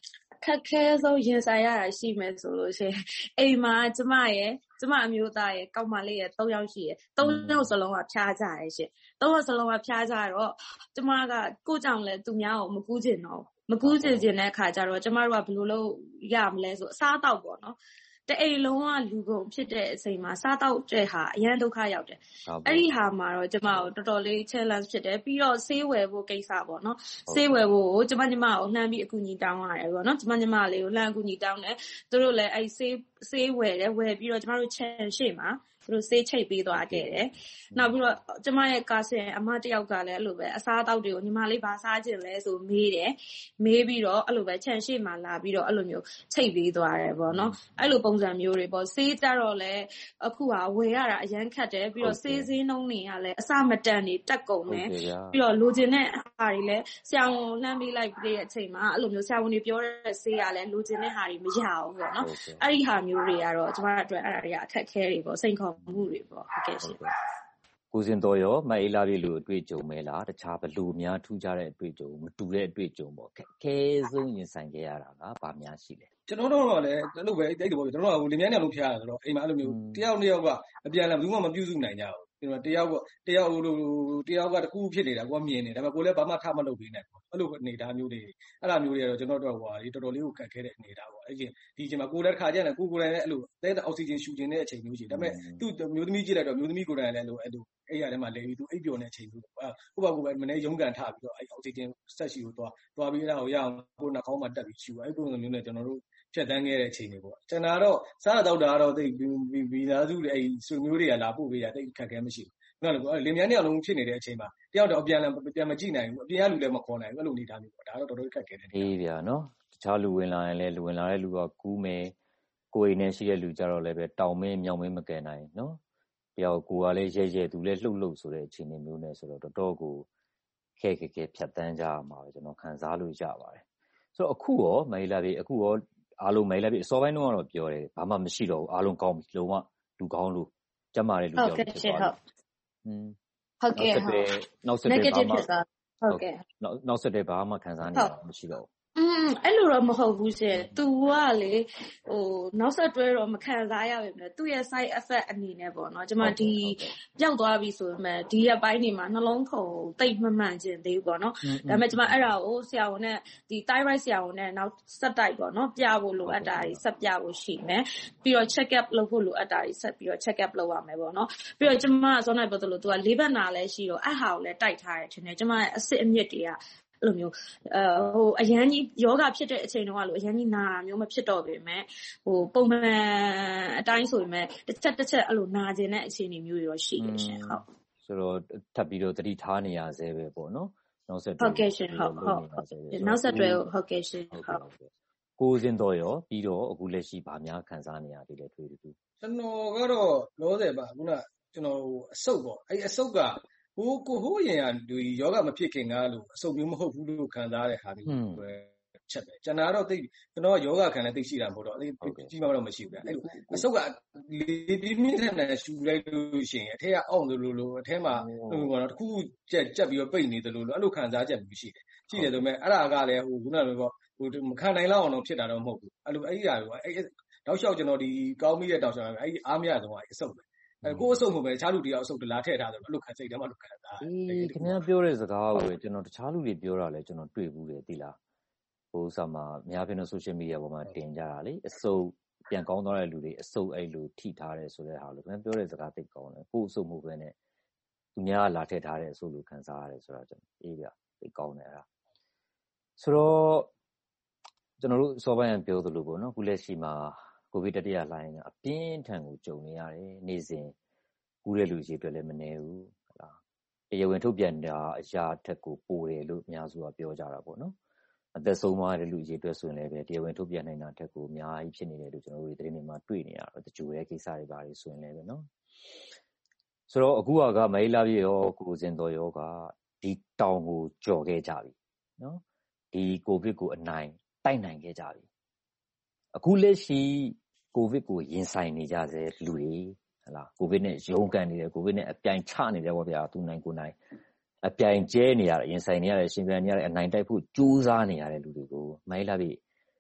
အခက်ခဲဆုံးရင်ဆိုင်ရတာရှိမယ်ဆိုလို့ရှိရင်အိမ်မှာကျမရဲ့ကျမအမျိုးသားရဲ့ကောက်မလေးရဲ့သုံးယောက်ရှိရဲ့သုံးယောက်စလုံးကဖျားကြရဲ့ရှင်သုံးယောက်စလုံးကဖျားကြတော့ကျမကကိုကြောင့်လဲသူများကိုမကူးချင်တော့မကူးချင်ခြင်းတဲ့အခါကျတော့ကျမတို့ကဘယ်လိုလုပ်ရမလဲဆိုအစားတောက်ပေါ့နော်တအိမ်လုံးကလူကုန်ဖြစ်တဲ့အချိန်မှာစားတောက်တဲ့ဟာအရန်ဒုက္ခရောက်တယ်အဲ့ဒီဟာမှာတော့ကျမတို့တော်တော်လေး challenge ဖြစ်တယ်ပြီးတော့ဆေးဝယ်ဖို့ကိစ္စပေါ့နော်ဆေးဝယ်ဖို့ကိုကျမညီမကိုလှမ်းပြီးအကူအညီတောင်းရတယ်ပေါ့နော်ကျမညီမလေးကိုလှမ်းအကူအညီတောင်းတယ်သူတို့လည်းအဲ့ဆေးဆေးဝယ်တယ်ဝယ်ပြီးတော့ကျမတို့ channel ရှေ့မှာသူတို့ဆေးချိတ်ပေးသွားခဲ့တယ်နောက်ပြီးတော့ကျမရဲ့ကားဆင်အမတယောက်ကလည်းအဲ့လိုပဲအစားအသောက်တွေကိုညီမလေးဘာစားချင်လဲဆိုမေးတယ်မေးပြီးတော့အဲ့လိုပဲ channel ရှေ့မှာလာပြီးတော့အဲ့လိုမျိုးချိတ်ပေးသွားတယ်ပေါ့နော်အဲ့လိုပုံစံမျိုးတွေပေါ့ဆေးကြတော့လည်းအခုဟာဝယ်ရတာအရန်ခက်တယ်ပြီးတော့ဆေးစင်းနှုန်းတွေကလည်းအစမတန်နေတက်ကုန်တယ်ပြီးတော့လိုချင်တဲ့ဟာတွေလည်းဆရာဝန်လှမ်းပေးလိုက်ပြီးတဲ့အချိန်မှာအဲ့လိုမျိုးဆရာဝန်တွေပြောတဲ့ဆေးကလည်းလိုချင်တဲ့ဟာတွေမရဘူးပေါ့နော်အဲ့ဒီဟာမျိုးတွေကတော့ကျမတို့အတွက်အဲ့ဒါတွေကအခက်ခဲတွေပေါ့စိန်ခေါ်မှုတွေပေါ့ဟုတ်ကဲ့ရှင်ကိုစင်တော်ရောမအေးလာပြီလို့အတွေ့အကြုံမဲလားတခြားဘလူများထူးခြားတဲ့အတွေ့အကြုံမတူတဲ့အတွေ့အကြုံပေါ့ခဲဆုံးရင်ဆိုင်ခဲ့ရတာကဘာများရှိလဲကျွန်တော်တို့တော့လည်းအဲ့လိုပဲအဲ့လိုပေါ့ကျွန်တော်တို့ကလင်မြန်းညောင်လုံးဖျားရဆိုတော့အိမ်မှာအဲ့လိုမျိုးတယောက်နှစ်ယောက်ကအပြန်လာဘယ်သူမှမပြုစုနိုင်ကြဘူးကျွန်တော်တယောက်ကတယောက်ဟိုလိုတယောက်ကတခုဖြစ်နေတာကိုကမြင်နေဒါပေမဲ့ကိုလည်းဘာမှထမလုပ်ပေးနိုင်ဘူးအဲ့လိုအနေထားမျိုးတွေအဲ့လိုမျိုးတွေကတော့ကျွန်တော်တို့ဟိုဟာတော်တော်လေးကိုခက်ခဲတဲ့အနေထားပေါ့အဲ့ဒီဒီအချိန်မှာကိုလည်းတစ်ခါကျရင်ကိုကိုယ်တိုင်လည်းအဲ့လိုတဲအောက်ဆီဂျင်ရှူကျင်တဲ့အချိန်မျိုးရှိဒါပေမဲ့သူ့မျိုးသမီးကြည့်လိုက်တော့မျိုးသမီးကိုယ်တိုင်လည်းအဲ့လိုအဲ့လိုအဲ့ရထဲမှာလဲပြီးသူအိပ်ပျော်နေတဲ့အချိန်မျိုးပေါ့ကိုယ့်ဘာကိုယ်ပဲမနေ့ရုံးကန်ထပြီးတော့အဲ့အောက်ဆီဂျင်ဆက်ရှိကိုသွားသွားပြီးအဲ့ဒါကိုရအောင်ကိုယ်နှာခေါင်းမှာတက်ပြီးရှူအဲ့ပုံစံမျိုးနဲ့ကျွန်တော်တို့ဖြတ်တန်းခဲ့တဲ့အချိန်တွေပေါ့ကျွန်တော်တော့စားတော့တာတော့သိဗီဇာစုတွေအဲ့ဆွေမျိုးတွေကလာပို့ပေးရတိတ်ခက်ခဲမရှိဘူးနော်လေလင်မြန်းတယောက်လုံးဖြစ်နေတဲ့အချိန်မှာတယောက်တော့အပြန်လန်ပြန်မကြည့်နိုင်ဘူးအပြင်ကလူလည်းမခေါ်နိုင်ဘူးအဲ့လိုနေတာမျိုးပေါ့ဒါတော့တော်တော်ခက်ခဲတယ်အေးဗျာနော်တခြားလူဝင်လာရင်လည်းလူဝင်လာတဲ့လူကကူးမယ်ကိုယ်အိမ်နဲ့ရှိတဲ့လူကြတော့လည်းပဲတောင်မင်းမြောင်မင်းမကယ်နိုင်နော်တယောက်ကိုကလည်းရဲရဲသူလည်းလှုပ်လှုပ်ဆိုတဲ့အခြေအနေမျိုးနဲ့ဆိုတော့တော်တော်ကိုခဲခဲခဲဖြတ်တန်းကြရမှာပဲကျွန်တော်ခံစားလို့ရပါတယ်ဆိုတော့အခုရောမအေးလာပြီအခုရောအားလုံးမအေးလာပြီအစောပိုင်းတော့တော့ပြောတယ်ဘာမှမရှိတော့ဘူးအားလုံးကောင်းပြီလုံးဝလူကောင်းလို့ကျမတဲ့လူပြောလို့ဖြစ်သွားတယ်อืมဟုတ်ကဲ့ဟုတ်နောက်ဆက်တဲ့ဘာမှဟုတ်ကဲ့နောက်နောက်ဆက်တဲ့ဘာမှခံစားနေရမရှိတော့อืมအဲ့လိုတော့မဟုတ်ဘူးရှင် तू ကလေဟိုနောက်ဆက်တွဲတော့မခံစားရပါဘူးသူ့ရဲ့ side effect အနေနဲ့ပေါ့နော်ကျွန်မဒီပြောက်သွားပြီဆိုပေမဲ့ဒီရက်ပိုင်းနေမှာနှလုံးခုန်တိတ်မမှန်ခြင်းသေးဘူးပေါ့နော်ဒါပေမဲ့ကျွန်မအဲ့ဒါကိုဆရာဝန်နဲ့ဒီ thyroid ဆရာဝန်နဲ့နောက်ဆက်တိုက်ပေါ့နော်ပြဖို့လိုအပ်တာတွေဆက်ပြဖို့ရှိမယ်ပြီးတော့ check up လုပ်ဖို့လိုအပ်တာတွေဆက်ပြီးတော့ check up လုပ်ရမယ်ပေါ့နော်ပြီးတော့ကျွန်မကစောနိုင်ပတ်သက်လို့ तू ကလေးဘက်နာလည်းရှိတော့အဲ့ဟာကိုလည်းတိုက်ထားတယ်ထင်တယ်ကျွန်မရဲ့အစစ်အမြစ်တွေကအဲ့လိုမျိုးအဲဟိုအရန်ကြီးယောဂဖြစ်တဲ့အချိန်တုန်းကလို့အရန်ကြီးနာတာမျိုးမဖြစ်တော့ပေမဲ့ဟိုပုံမှန်အတိုင်းဆိုပေမဲ့တစ်ချက်တစ်ချက်အဲ့လိုနာကျင်တဲ့အခြေအနေမျိုးတွေတော့ရှိနေရှင်ဟုတ်ဆိုတော့ထပ်ပြီးတော့တတိထားနေရသေးပဲပေါ့နော်နောက်ဆက်တွဲဟုတ်ကဲ့ရှင်ဟုတ်ဟုတ်နောက်ဆက်တွဲဟုတ်ကဲ့ရှင်ဟုတ်ကိုစင်တော်ရောပြီးတော့အခုလက်ရှိဗာများခံစားနေရသေးတယ်တွေ့တူကျွန်တော်ကတော့လောဆယ်ပါခုနကျွန်တော်အဆုတ်ပေါ့အဲ့အဆုတ်ကဟိုကိုဟိုရင်ကဒီယောဂမဖြစ်ခင်ကလို့အဆုတ်မျိုးမဟုတ်ဘူးလို့ခံစားရတဲ့ဟာမျိုးပဲချက်ပဲကျွန်တော်ကတော့သိကျွန်တော်ကယောဂခံလည်းသိရှိတာမဟုတ်တော့အဲ့ကြီးမှတော့မရှိဘူးဗျအဲ့လိုအဆုတ်ကလေပြင်းပြင်းထန်ထန်ရှူလိုက်လို့ရှိရင်အထက်ကအောင့်လို့လို့အထက်မှာဟိုကတော့တစ်ခုကြက်ကြက်ပြီးတော့ပိတ်နေတယ်လို့အဲ့လိုခံစားချက်မျိုးရှိတယ်ရှိတယ်ဆိုပေမဲ့အဲ့ဒါကလည်းဟိုခုနကလိုပေါ့ဟိုမခံနိုင်လောက်အောင်တော့ဖြစ်တာတော့မဟုတ်ဘူးအဲ့လိုအဲ့ဒီဟာကအဲ့တောက်လျှောက်ကျွန်တော်ဒီကောင်းမိတဲ့တောက်လျှောက်အဲ့ဒီအားမရဆုံးကအဆုတ်ပဲအဲကိုယ်အဆုတ်ကိုပဲတခြားလူတယောက်အဆုတ်တလားထည့်ထားတယ်အဲ့လိုခံစိတ်ထဲမှာလို့ခံစားအေးခင်ဗျားပြောတဲ့စကားကိုပဲကျွန်တော်တခြားလူတွေပြောတာလဲကျွန်တော်တွေ့ဘူးတယ်သိလားဟိုဥစားမှာအများပြတဲ့ social media ပေါ်မှာတင်ကြတာလေအဆုတ်ပြန်ကောင်းသွားတဲ့လူတွေအဆုတ်အဲ့လိုထိထားတယ်ဆိုတဲ့ဟာလို့ခင်ဗျားပြောတဲ့စကားသိကောင်းတယ်ကိုယ်အဆုတ်မှုပဲနဲ့သူများလာထည့်ထားတဲ့အဆုတ်လို့ခံစားရတယ်ဆိုတော့ကျွန်တော်အေးပြသိကောင်းတယ်အဲ့ဒါဆိုတော့ကျွန်တော်တို့စောပိုင်းကပြောသလိုပေါ့နော်ခုလက်ရှိမှာကိုဗစ်တတိယလှိုင်းကအပြင်းထန်ကိုကြုံနေရတယ်နေ့စဉ်ကူးတဲ့လူကြီးတွေလည်းမနေဘူးဟုတ်လားတရားဝင်ထုတ်ပြန်တာအရာထက်ကိုပိုတယ်လို့အများစုကပြောကြတာပေါ့နော်အသက်ဆုံးသွားတဲ့လူကြီးတွေဆိုရင်လည်းပဲတရားဝင်ထုတ်ပြန်နိုင်တာထက်ကိုအများကြီးဖြစ်နေတယ်လို့ကျွန်တော်တို့သတင်းတွေမှာတွေ့နေရတော့တချို့ရဲ့ကိစ္စတွေပါလေဆိုရင်လည်းပဲနော်ဆိုတော့အခုကမအေးလာပြီရောကိုစင်တော်ရောကဒီတောင်ကိုကြော်ခဲ့ကြပြီနော်ဒီကိုဗစ်ကိုအနိုင်တိုက်နိုင်ခဲ့ကြပြီအခုလက်ရှိကိုဗစ်ကိုရင်ဆိုင်နေကြတဲ့လူတွေဟလားကိုဗစ်နဲ့ရုန်းကန်နေတယ်ကိုဗစ်နဲ့အပြိုင်ချနေတယ်ပေါ့ဗျာသူနိုင်ကိုနိုင်အပြိုင်ကျဲနေရတယ်ရင်ဆိုင်နေရတယ်ရှင်ပြန်နေရတယ်အနိုင်တိုက်ဖို့ကြိုးစားနေရတဲ့လူတွေကိုမိုင်းလာပြီ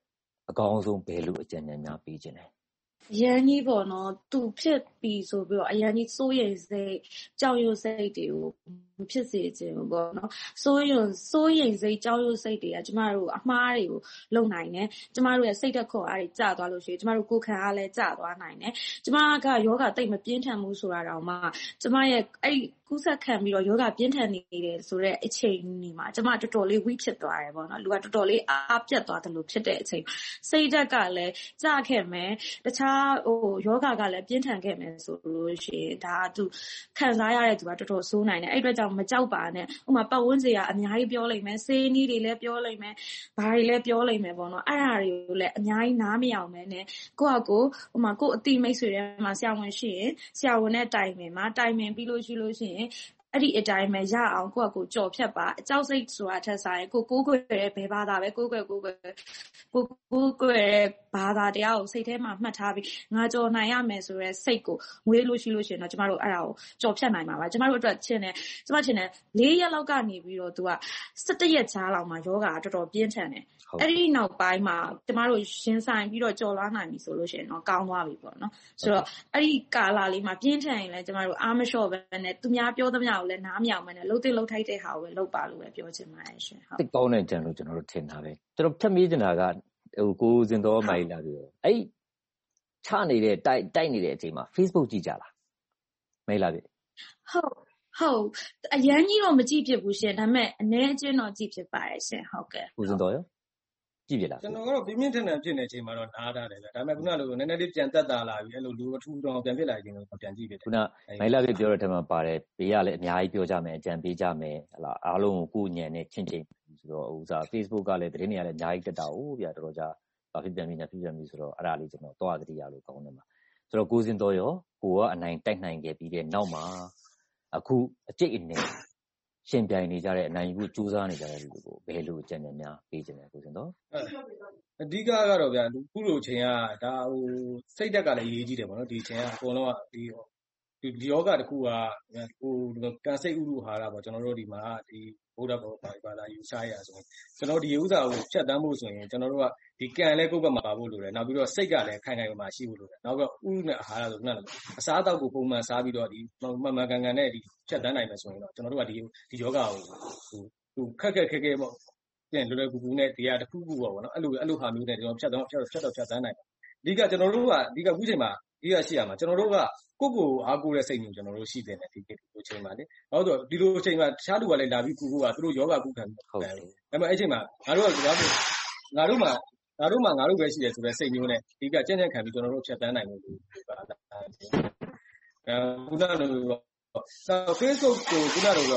အကောင်းဆုံးဘယ်လိုအကြံဉာဏ်များပေးခြင်းလဲအရန်ကြီးပေါ့နော်သူဖြစ်ပြီဆိုပြီးတော့အရန်ကြီးစိုးရိမ်စိတ်ကြောက်ရွံ့စိတ်တွေကိုမဖြစ်စေချင်ဘူးပေါ့နော်စိုးရွံ့စိုးရိမ်စိတ်ကြောက်ရွံ့စိတ်တွေကကျမတို့အမှားတွေကိုလုံနိုင်တယ်ကျမတို့ရဲ့စိတ်သက်ခေါ်အားတွေကျသွားလို့ရှိရင်ကျမတို့ကိုယ်ခံအားလည်းကျသွားနိုင်တယ်ကျမကယောဂတိတ်မပြင်းထန်ဘူးဆိုတာတော့မှကျမရဲ့အဲ့ကူးစက်ခံပြီးတော့ယောဂပြင်းထန်နေတယ်ဆိုတော့အချိန်ကြီးမှာကျမတော်တော်လေးဝိဖြစ်သွားတယ်ပေါ့နော်လူကတော်တော်လေးအားပြတ်သွားတယ်လို့ဖြစ်တဲ့အချိန်စိတ်ဓာတ်ကလည်းကျခဲ့မယ်တခြားဟိုယောဂကလည်းပြင်းထန်ခဲ့မယ်ဆိုလို့ရှိရင်ဒါကသူခံစားရတဲ့သူကတော်တော်ဆိုးနိုင်တယ်အဲ့အတွက်ကြောင့်မကြောက်ပါနဲ့ဥပမာပတ်ဝန်းကျင်ကအများကြီးပြောလိမ့်မယ်ဆေးနီးတွေလည်းပြောလိမ့်မယ်ဘာတွေလည်းပြောလိမ့်မယ်ပေါ့နော်အဲ့ဒါတွေကိုလည်းအများကြီးနားမရအောင်ပဲနဲ့ကိုယ့်အကိုဥပမာကိုယ့်အတိမိတ်ဆွေတွေမှာဆရာဝန်ရှိရင်ဆရာဝန်နဲ့တိုင်ပင်မှာတိုင်ပင်ပြီးလို့ရှိလို့ရှိရင်အဲ့ဒီအတိုင်းပဲရအောင်ကိုယ့်အကိုကြော်ဖြတ်ပါအကြောက်စိတ်ဆိုတာထက်ဆိုင်ကိုကိုးကွယ်တဲ့ဘယ်ဘာသာပဲကိုးကွယ်ကိုးကွယ်ကိုကိုးကွယ်တဲ့ဘာသာတရားကိုစိတ်ထဲမှာမှတ်ထားပြီးငါကြော်နိုင်ရမယ်ဆိုရဲစိတ်ကိုငွေလို့ရှိလို့ရှိရင်တော့ကျမတို့အဲ့ဒါကိုကြော်ဖြတ်နိုင်မှာပါကျမတို့အတွက်ချင်းတယ်ကျမချင်းတယ်လေးရက်လောက်ကနေပြီးတော့ तू က၁၁ရက်ချားလောက်မှာယောဂါတော်တော်ပြင်းထန်တယ်အဲ့ဒီနောက်ပိုင်းမှာကျမတို့ရှင်းဆိုင်ပြီးတော့ကြော်လွှားနိုင်ပြီဆိုလို့ရှိရင်တော့ကောင်းသွားပြီပေါ့နော်ဆိုတော့အဲ့ဒီကာလလေးမှာပြင်းထန်ရင်လည်းကျမတို့အားမလျှော့ပဲနဲ့သူများပြောသမျှကိုလည်းနားမအောင်ပဲနဲ့လှုပ်သိလှုပ်ထိုက်တဲ့ဟာကိုပဲလုပ်ပါလို့ပဲပြောချင်ပါတယ်ရှင်ဟုတ်တိတ်ကောင်းတဲ့ကြံလို့ကျွန်တော်တို့ထင်တာပဲကျွန်တော်ဖြတ်မေးချင်တာကဟိုကိုစင်တော်မိုင်လာပြီးတော့အဲ့ချနေတဲ့တိုက်တိုက်နေတဲ့အချိန်မှာ Facebook ကြည့်ကြလားမေးလာပြီဟုတ်ဟုတ်အရန်ကြီးတော့မကြည့်ဖြစ်ဘူးရှင်ဒါပေမဲ့အနည်းအကျဉ်းတော့ကြည့်ဖြစ်ပါတယ်ရှင်ဟုတ်ကဲ့ကိုစင်တော်ရောကြည့်ပြလားကျွန်တော်ကတော့ပြင်းပြင်းထန်ထန်ဖြစ်နေတဲ့အချိန်မှာတော့နားထားတယ်ဗျဒါပေမဲ့ခုနကလိုနည်းနည်းလေးပြန်တက်တာလာပြီအဲ့လိုလူအထူးတော့ပြန်ဖြစ်လာခြင်းလို့ပြန်ကြည့်ဖြစ်တယ်ခုနမိုင်လာပြီပြောတဲ့ထဲမှာပါတယ်ဘေးကလည်းအများကြီးပြောကြမယ်အကြံပေးကြမယ်ဟလာအားလုံးကိုကိုညံနဲ့ချင်းချင်းဆိုတော့ဥစား Facebook ကလည်းသတင်းတွေကလည်းအများကြီးတက်တာဟုတ်ဗျာတော်တော်ကြာဘာဖြစ်ပြန်ပြီညာဖြစ်ပြန်ပြီဆိုတော့အဲ့ဒါလေးကျွန်တော်တော့သတိရလို့ကောင်းတယ်မှာဆိုတော့ကိုစင်တော်ရောကိုကအနိုင်တိုက်နိုင်ခဲ့ပြီးတဲ့နောက်မှာအခုအကျိတ်အနေရှင်ပြိုင်နေကြတဲ့အနိုင်ယူဖို့ကြိုးစားနေကြတဲ့လူတွေကိုဘယ်လိုအကြံဉာဏ်များပေးခြင်းလဲကိုစင်တော်အဓိကကတော့ဗျာခုလိုချိန်ကဒါဟိုစိတ်ဓာတ်ကလည်းရေးကြီးတယ်ပေါ့နော်ဒီချိန်ကအကုန်လုံးကဒီဒီယောဂတခုကဟိုကံစိတ်ဥရုဟာရပေါ့ကျွန်တော်တို့ဒီမှာဒီဘုရားဘောဘာသာယူစားရဆိုရင်ကျွန်တော်ဒီဥစ္စာကိုဖြတ်တန်းဖို့ဆိုရင်ကျွန်တော်တို့ကဒီကံလည်းကိုယ့်ဘက်မှာပါဖို့လိုတယ်နောက်ပြီးတော့စိတ်ကလည်းခိုင်ခိုင်မာမာရှိဖို့လိုတယ်နောက်ပြီးတော့ဥရုနဲ့အာဟာရဆိုခုနကအစားအသောက်ကိုပုံမှန်စားပြီးတော့ဒီမှန်မှန်ကန်ကန်နဲ့ဒီဖြတ်တန်းနိုင်မယ်ဆိုရင်တော့ကျွန်တော်တို့ကဒီဒီယောဂကိုဟိုဟိုခက်ခက်ခဲခဲပေါ့ပြန်လွယ်လွယ်ကူကူနဲ့တရားတစ်ခုခုပေါ့နော်အဲ့လိုအဲ့လိုဟာမျိုးနဲ့ကျွန်တော်ဖြတ်တော့ဖြတ်ဖြတ်တော့ဖြတ်တန်းနိုင်တယ်အဓိကကျွန်တော်တို့ကအဓိကအခုချိန်မှာအဓိကရှိရမှာကျွန်တော်တို့ကကိုယ့်ကိုယ်အားကိုးတဲ့စိတ်မျိုးကျွန်တော်တို့ရှိတယ်ဒီဒီချိန်မှာလေဘာလို့ဆိုဒီလိုချိန်မှာတခြားလူကလည်းလာပြီးကူကူကသူတို့ယောဂကုခံပြီးဟုတ်တယ်ဒါပေမဲ့အဲ့ချိန်မှာငါတို့ကဘာလို့ငါတို့မှာငါတို့မှာငါတို့ပဲရှိတယ်ဆိုတဲ့စိတ်မျိုးနဲ့အဓိကကြံ့ကြံ့ခံပြီးကျွန်တော်တို့ဖြတ်တန်းနိုင်လို့ပါလားအဲခုနကလို Facebook ကိုခုနကတော့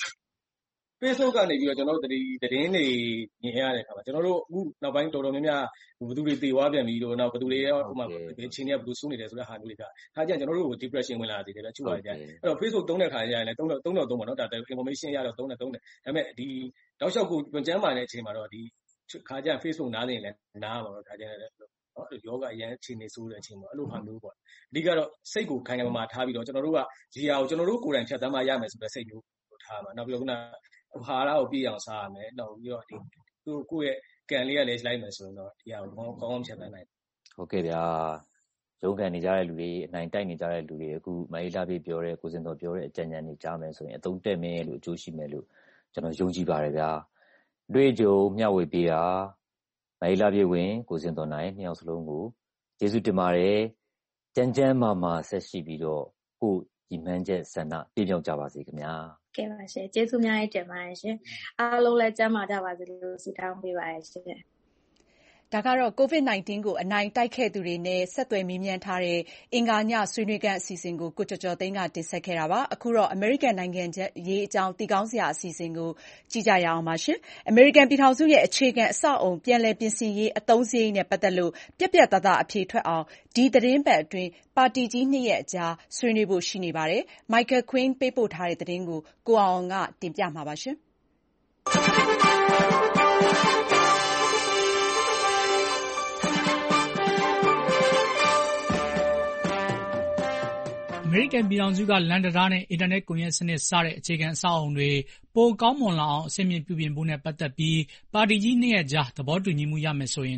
Facebook ကနေပြီးတော့ကျွန်တော်တို့သတင်းသတင်းတွေမြင်ရတဲ့အခါမှာကျွန်တော်တို့အခုနောက်ပိုင်းတော်တော်များများဘယ်သူတွေတေဝါပြန်ပြီးတော့နောက်ဘယ်သူတွေရောဟိုမှာဒီချင်းတွေကဘယ်သူစိုးနေတယ်ဆိုတဲ့ဟာမျိုးတွေကခါကျရင်ကျွန်တော်တို့ကို depression ဝင်လာသေးတယ်ဗျချုပ်ရတယ်အဲ့တော့ Facebook သုံးတဲ့ခါကျရင်လည်းသုံးတော့သုံးတော့သုံးပါတော့ဒါ information ရတော့သုံးတယ်သုံးတယ်ဒါပေမဲ့ဒီတောက်လျှောက်ကိုကျမ်းမာတဲ့အချိန်မှာတော့ဒီခါကျရင် Facebook နားနေရင်လည်းနားပါတော့ခါကျရင်လည်းနော်ယောဂအရင်အခြေအနေဆိုးတဲ့အချိန်မှာအဲ့လိုဟာမျိုးပေါ့အဓိကတော့စိတ်ကိုခိုင်ခိုင်မာမာထားပြီးတော့ကျွန်တော်တို့ကဒီဟာကိုကျွန်တော်တို့ကိုယ်တိုင်ဖြတ်သန်းမှရမယ်ဆိုတဲ့စိတ်မျိုးထားမှာနောက်ပြီးတော့ခုနဟာရကိုပြည့်အောင်စားရမယ်နောက်ပြီးတော့ဒီသူကိုယ့်ရဲ့ကံလေးကလည်းလိုက်မယ်ဆိုရင်တော့ဒီဟာကိုကောင်းကောင်းဖြတ်သန်းနိုင်ဟုတ်ကဲ့ဗျာရုံးကန်နေကြတဲ့လူတွေအနိုင်တိုက်နေကြတဲ့လူတွေအခုမိုင်းလာပြပြောတဲ့ကိုစင်တော်ပြောတဲ့အကြံဉာဏ်တွေကြားမယ်ဆိုရင်အသုံးတက်မယ်လို့အကျိုးရှိမယ်လို့ကျွန်တော်ယုံကြည်ပါတယ်ဗျာတွေ့ကြုံမျှဝေပေးတာမိုင်းလာပြဝင်ကိုစင်တော်နိုင်နှစ်ယောက်စလုံးကိုကျေးဇူးတင်ပါတယ်ကြမ်းကြမ်းမာမာဆက်ရှိပြီးတော့ကိုညီမှန်းချက်ဆန္ဒပြည့်မြောက်ကြပါစေခင်ဗျာကဲပါရှင်ကျေးဇူးများတင်ပါတယ်ရှင်အားလုံးလည်းကျန်းမာကြပါစေလို့ဆုတောင်းပေးပါရရှင်ဒါကတော့ ကိုဗစ် ၁၉ ကိုအနိုင်တိုက်ခဲ့သူတွေနဲ့ဆက်သွယ်မေးမြန်းထားတဲ့အင်္ဂါညဆွေးနွေးခန်းအစီအစဉ်ကိုကိုကျော်ကျော်သိန်းကတင်ဆက်ခဲ့တာပါအခုတော့အမေရိကန်နိုင်ငံရေးအကြောင်းသိကောင်းစရာအစီအစဉ်ကိုကြည့်ကြရအောင်ပါရှင်အမေရိကန်ပြည်ထောင်စုရဲ့အခြေခံအဆောက်အုံပြန်လည်ပြင်ဆင်ရေးအသုံးစရိတ်နဲ့ပတ်သက်လို့ပြက်ပြက်သားသားအဖြေထွက်အောင်ဒီသတင်းပတ်အတွင်းပါတီကြီးနှစ်ရက်အကြားဆွေးနွေးဖို့ရှိနေပါတယ် Michael Quinn ပေးပို့ထားတဲ့သတင်းကိုကိုအောင်ကတင်ပြမှာပါရှင်အမေရိကန်ပြည်ထောင်စုကလမ်းတံတားနဲ့အင်တာနက်ကွန်ရက်စနစ်စတဲ့အခြေခံအဆောက်အအုံတွေပိုကောင်းမွန်လာအောင်အဆင့်မြင့်ပြုပြင်ဖို့နဲ့ပတ်သက်ပြီးပါတီကြီးနှစ်ရက်ကြားသဘောတူညီမှုရမယ်ဆိုရင်တော့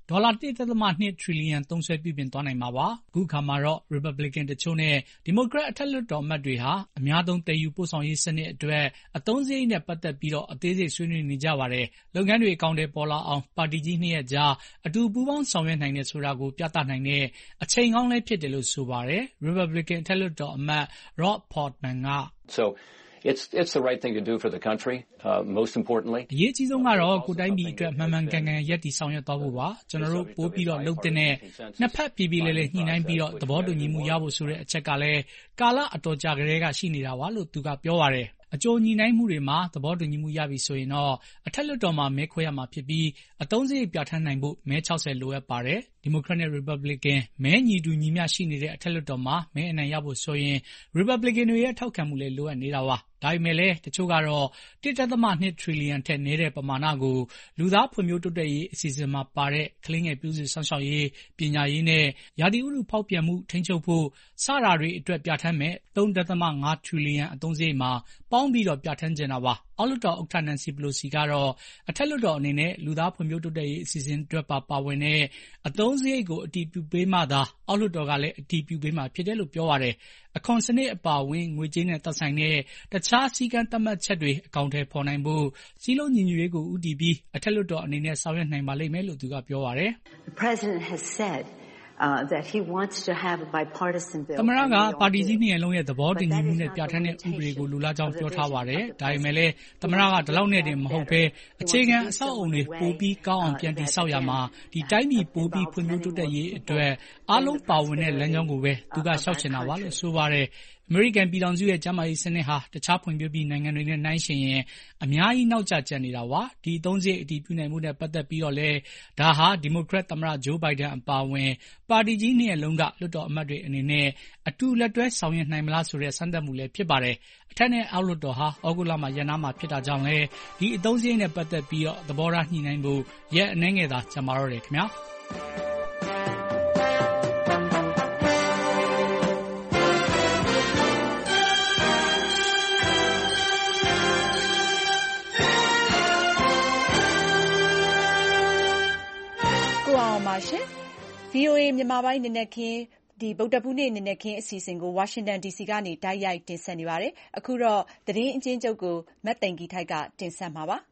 ဒေါ်လာ တစ် ဒသမ နှစ် ထရီလီယံသုံးစွဲပြုပြင်သွားနိုင်မှာပါ။အခုအခါမှာတော့ ရီပတ်ဘလစ်ကန်တချို့နဲ့ဒီမိုကရက်အထက်လွှတ်တော်အမတ်တွေဟာအများသုံးသယ်ယူပို့ဆောင်ရေးစနစ်အတွက်အသုံးစရိတ်နဲ့ပတ်သက်ပြီးအသေးစိတ်ဆွေးနွေးနေကြပါတယ်။လုပ်ငန်းတွေအကောင်အထည်ပေါ်လာအောင်ပါတီကြီးနှစ်ရပ်ကြားအတူပူးပေါင်းဆောင်ရွက်နိုင်တယ်ဆိုတာကိုပြသနိုင်တဲ့အချိန်ကောင်းလည်းဖြစ်တယ်လို့ဆိုပါတယ်။ ရီပတ်ဘလစ်ကန်အထက်လွှတ်တော်အမတ် Rob Portman က So It's it's the right thing to do for the country. Uh, most importantly, အရေးကြီးဆုံးကတော့ကိုယ်တိုင်းပြည်အတွက်မှန်မှန်ကန်ကန်ရပ်တည်ဆောင်ရွက်သွားဖို့ပါ။ကျွန်တော်တို့ပို့ပြီးတော့လုပ်တဲ့နဲ့နှစ်ဖက်ပြည်ပြည်လဲလဲညှိနှိုင်းပြီးတော့သဘောတူညီမှုရဖို့ဆိုတဲ့အချက်ကလည်းကာလအတော်ကြာကလေးကရှိနေတာပါလို့သူကပြောပါတယ်။အကြိုညှိနှိုင်းမှုတွေမှာသဘောတူညီမှုရပြီဆိုရင်တော့အထက်လွှတ်တော်မှာမဲခွဲရမှာဖြစ်ပြီးအသုံးစရိတ်ပြဋ္ဌာန်းနိုင်ဖို့မဲ ၆၀ လိုအပ်ပါတယ်။ဒီမိုကရက်နဲ့ရီပတ်ဘလစ်ကန်မဲညီတူညီမျှရှိနေတဲ့အထက်လွှတ်တော်မှာမဲအနိုင်ရဖို့ဆိုရင်ရီပတ်ဘလစ်ကန်တွေရဲ့ထောက်ခံမှုလည်းလိုအပ်နေတာပါ။ဒါပေမဲ့လည်းတချို့ကတော့ တစ် ဒသမ နှစ် ထရီလီယံထက်နည်းတဲ့ပမာဏကိုလူသားဖွံ့ဖြိုးတိုးတက်ရေးအစီအစဉ်မှာပါတဲ့ကလေးငယ်ပြုစုစောင့်ရှောက်ရေးပညာရေးနဲ့ရာသီဥတုဖောက်ပြန်မှုထိန်းချုပ်ဖို့စတာတွေအတွက်ပြဋ္ဌာန်းမဲ့ သုံး ဒသမ ၅ ထရီလီယံအသုံးစရိတ်မှာပေါင်းပြီးတော့ပြဋ္ဌာန်းကြတာပါ။အောက်လွှတ်တော်ဥက္ကဋ္ဌ Nancy Pelosi ကတော့အထက်လွှတ်တော်အနေနဲ့လူသားဖွံ့ဖြိုးတိုးတက်ရေးအစီအစဉ်အတွက်ပါပါဝင်တဲ့အသုံးစရိတ်ကိုအတည်ပြုပေးမှသာအောက်လွှတ်တော်ကလည်းအတည်ပြုပေးမှာဖြစ်တယ်လို့ပြောပါတယ်။အခွန်စနစ်အပါအဝင်ငွေကြေးနဲ့သက်ဆိုင်တဲ့တခြားစည်းကမ်းသတ်မှတ်ချက်တွေအကောင်အထည်ဖော်နိုင်ဖို့စည်းလုံးညီညွတ်ရေးကိုဦးတည်ပြီးအထက်လွှတ်တော်အနေနဲ့ဆောင်ရွက်နိုင်ပါလိမ့်မယ်လို့သူကပြောပါတယ်။ The president has said Uh, that he wants to have a bipartisan bill. သမ္မတကပါတီကြီးနှစ်ရပ်လုံးရဲ့သဘောတူညီမှုနဲ့ပြဋ္ဌာန်းတဲ့ဥပဒေကိုလိုလားကြောင်းပြောထားပါတယ်။ဒါပေမဲ့လည်းသမ္မတကဒီလောက်နဲ့တင်မဟုတ်ဘဲအခြေခံအဆောက်အအုံတွေပိုပြီးကောင်းအောင်ပြန်တည်ဆောက်ရမှာဒီတိုင်းပြည်ပိုပြီးဖွံ့ဖြိုးတိုးတက်ရေးအတွက်အားလုံးပါဝင်တဲ့လမ်းကြောင်းကိုပဲသူကရှောက်ချင်တာပါလို့ဆိုပါတယ်။အမေရိကန်ပြည်ထောင်စုရဲ့ကျန်းမာရေးစနစ်ဟာတခြားဖွံ့ဖြိုးပြီးနိုင်ငံတွေနဲ့နှိုင်းယှဉ်ရင်အများကြီးနောက်ကျကျန်နေတာပါ။ဒီအသုံးစရိတ်အတည်ပြုနိုင်မှုနဲ့ပတ်သက်ပြီးတော့လည်းဒါဟာဒီမိုကရက်သမ္မတဂျိုးဘိုင်ဒန်အပါအဝင်ပါတီကြီးနှစ်ရပ်လုံးကလွှတ်တော်အမတ်တွေအနေနဲ့အတူလက်တွဲဆောင်ရွက်နိုင်မလားဆိုတဲ့စမ်းသပ်မှုလည်းဖြစ်ပါတယ်။အထက်နဲ့အောက်လွှတ်တော်ဟာဩဂုတ်လမှာရပ်နားမှာဖြစ်တာကြောင့်လည်းဒီအသုံးစရိတ်နဲ့ပတ်သက်ပြီးတော့သဘောထားညှိနှိုင်းဖို့ရက်အနည်းငယ်သာကြာမှာတော့တယ်ခင်ဗျာ။ရှင် ဗွီအိုအေ မြန်မာပိုင်းနံနက်ခင်းဒီဗုဒ္ဓဘူးနေ့နံနက်ခင်းအစီအစဉ်ကိုဝါရှင်တန်ဒီစီကနေတိုက်ရိုက်တင်ဆက်နေပါတယ်။အခုတော့သတင်းအကျဉ်းချုပ်ကိုမတ်သိန်ဂီထိုက်ကတင်ဆက်မှာပါ။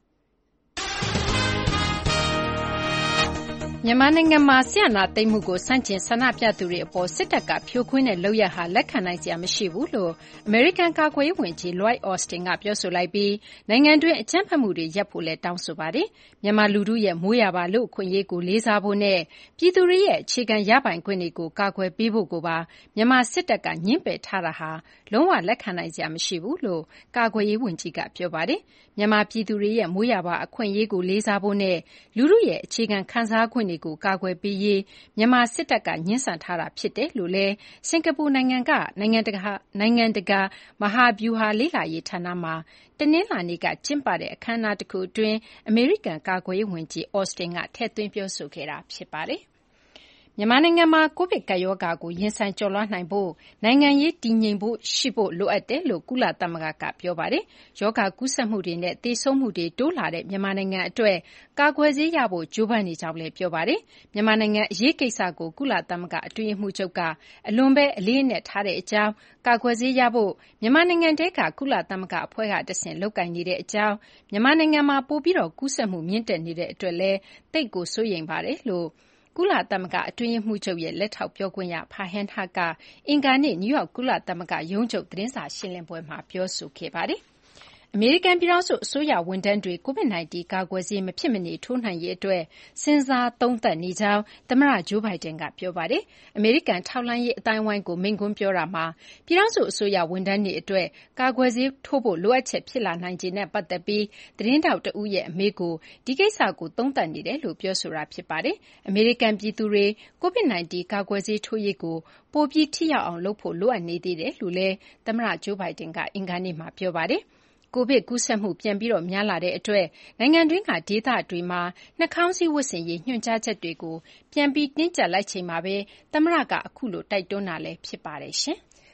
မြန်မာနိုင်ငံမှာစစ်အာဏာသိမ်းမှုကိုဆန့်ကျင်ဆန္ဒပြသူတွေအပေါ်စစ်တပ်ကဖြိုခွင်းတဲ့လုပ်ရပ်ဟာလက်ခံနိုင်စရာမရှိဘူးလို့အမေရိကန်ကာကွယ်ရေးဝန်ကြီး Lloyd Austin ကပြောဆိုလိုက်ပြီးနိုင်ငံတွင်းအကြမ်းဖက်မှုတွေရပ်ဖို့လည်းတောင်းဆိုပါတယ်။မြန်မာလူထုရဲ့မိုးရာပါလူ့အခွင့်အရေးကိုလေးစားဖို့နဲ့ပြည်သူတွေရဲ့အခြေခံရပိုင်ခွင့်တွေကိုကာကွယ်ပေးဖို့ကိုပါမြန်မာစစ်တပ်ကညှင်းပယ်ထားတာဟာလုံးဝလက်ခံနိုင်စရာမရှိဘူးလို့ကာကွယ်ရေးဝန်ကြီးကပြောပါတယ်။မြန်မာပြည်သူတွေရဲ့မိုးရာပါအခွင့်အရေးကိုလေးစားဖို့နဲ့လူထုရဲ့အခြေခံခံစားခွင့်တွေကိုကာကွယ်ပေးရေးမြန်မာစစ်တပ်ကညှင်းဆန်ထားတာဖြစ်တယ်လို့လည်းစင်ကာပူနိုင်ငံကနိုင်ငံတကာနိုင်ငံတကာမဟာဗျူဟာလေ့လာရေးဌာနမှာတနင်္လာနေ့ကကျင်းပတဲ့အခမ်းအနားတစ်ခုအတွင်းအမေရိကန်ကာကွယ်ရေးဝန်ကြီး Austin ကထည့်သွင်းပြောဆိုခဲ့တာဖြစ်ပါတယ်။မြန်မာနိုင်ငံမှာကိုဗစ်ကပ်ရောဂါကိုရင်ဆိုင်ကျော်လွှားနိုင်ဖို့နိုင်ငံရေးတည်ငြိမ်ဖို့ရှိဖို့လိုအပ်တယ်လို့ကုလသမဂ္ဂကပြောပါတယ်။ရောဂါကူးစက်မှုတွေနဲ့သေဆုံးမှုတွေတိုးလာတဲ့မြန်မာနိုင်ငံအတွက်ကာကွယ်ဆေးရဖို့ကြိုးပမ်းနေကြောင်းလည်းပြောပါတယ်။မြန်မာနိုင်ငံအရေးကိစ္စကိုကုလသမဂ္ဂအတွင်းရေးမှူးချုပ်ကအလွန်ပဲအလေးအနက်ထားတဲ့အကြောင်းကာကွယ်ဆေးရဖို့မြန်မာနိုင်ငံတဲကကုလသမဂ္ဂအဖွဲ့ကတဆင့်လုပ်ကိုင်နေတဲ့အကြောင်းမြန်မာနိုင်ငံမှာပိုပြီးတော့ကူးစက်မှုမြင့်တက်နေတဲ့အတွက်လည်းတိတ်ကိုစိုးရိမ်ပါတယ်လို့ကုလသမဂ္ဂအတွင်းရေးမှူးချုပ်ရဲ့လက်ထောက်ပြောခွင့်ရဖာဟင်ဟတ်ကအင်္ဂါနေ့နယူးယောက်ကုလသမဂ္ဂရုံးချုပ်သတင်းစာရှင်းလင်းပွဲမှာပြောဆိုခဲ့ပါတယ်။အမေရိကန်ပြည်ထောင်စုအစိုးရဝန်ထမ်းတွေ ကိုဗစ် ၁၉ ကာကွယ်ဆေးမဖြစ်မနေထိုးနှံရေးအတွက်စဉ်းစားသုံးသပ်နေကြောင်းသမ္မတဂျိုးဘိုင်ဒန်ကပြောပါတယ်။အမေရိကန်ထောက်လှမ်းရေးအသိုင်းအဝိုင်းကိုမိန့်ခွန်းပြောတာမှာပြည်ထောင်စုအစိုးရဝန်ထမ်းတွေအတွက်ကာကွယ်ဆေးထိုးဖို့လိုအပ်ချက်ဖြစ်လာနိုင်ခြေနဲ့ပတ်သက်ပြီးသတင်းထောက်တဦးရဲ့အမေးကိုဒီကိစ္စကိုသုံးသပ်နေတယ်လို့ပြောဆိုတာဖြစ်ပါတယ်။အမေရိကန်ပြည်သူတွေကိုဗစ် ၁၉ ကာကွယ်ဆေးထိုးရေးကိုပိုပြီးထိရောက်အောင်လုပ်ဖို့လိုအပ်နေသေးတယ်လို့လည်းသမ္မတဂျိုးဘိုင်ဒန်ကအင်္ဂါနေ့မှာပြောပါတယ်။ကိုဗစ်ကူးစက်မှုပြန်ပြီးတော့များလာတဲ့အတွက်နိုင်ငံတွင်းကဒေသတွေမှာနှာခေါင်းစည်းဝတ်ဆင်ရေးညွှန်ကြားချက်တွေကိုပြန်ပြီးတင်းကျပ်လိုက်ချိန်မှာပဲသမ္မတကအခုလိုတိုက်တွန်းတာလည်းဖြစ်ပါတယ်ရှင်။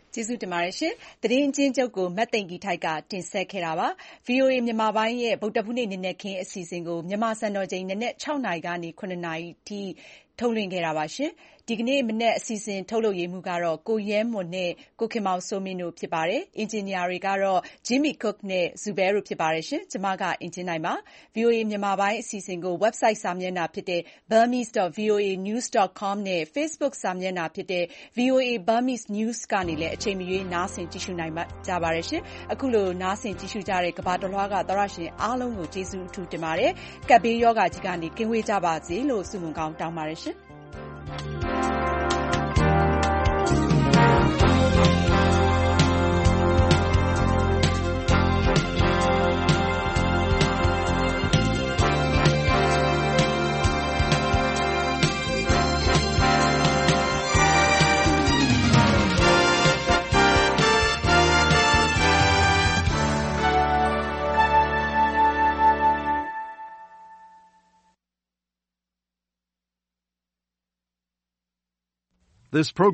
ကျေးဇူးတင်ပါတယ်ရှင်။သတင်းအကျဉ်းချုပ်ကိုမသိင်္ဂီထိုက်ကတင်ဆက်ခဲ့တာပါ။ ဗွီအိုအေမြန်မာပိုင်းရဲ့ဗုဒ္ဓဟူးနေ့နံနက်ခင်းအစီအစဉ်ကိုမြန်မာစံတော်ချိန်နံနက်၆နာရီကနေ၇နာရီထိထုတ်လွှင့်ခဲ့တာပါရှင်။ဒီကနေ့မနက်အစီအစဉ်ထုတ်လုပ်ရေးမှူးကတော့ကိုရဲမွန်နဲ့ကိုခင်မောင်စိုးမင်းတို့ဖြစ်ပါတယ်။အင်ဂျင်နီယာတွေကတော့ Jimmy Cook နဲ့ Zubair တို့ဖြစ်ပါတယ်ရှင်။ကျွန်မကအင်ဂျင်နိုင်ပါ။ ဗွီအိုအေမြန်မာပိုင်းအစီအစဉ်ကို website စာမျက်နှာဖြစ်တဲ့ burmese dot v o a news dot com နဲ့ Facebook စာမျက်နှာဖြစ်တဲ့ ဗွီအိုအေ Burmese News ကနေလည်းအချိန်မရွေးနားဆင်ကြည့်ရှုနိုင်ကြပါတယ်ရှင်။အခုလိုနားဆင်ကြည့်ရှုကြတဲ့ကမ္ဘာတလွှားကသောတရှင်အားလုံးကိုကျေးဇူးအထူးတင်ပါတယ်။ကပ်ဘေးရောဂါကြီးကနေကင်းဝေးကြပါစေလို့ဆုမွန်ကောင်းတောင်းပါတယ်ရှင်။ This program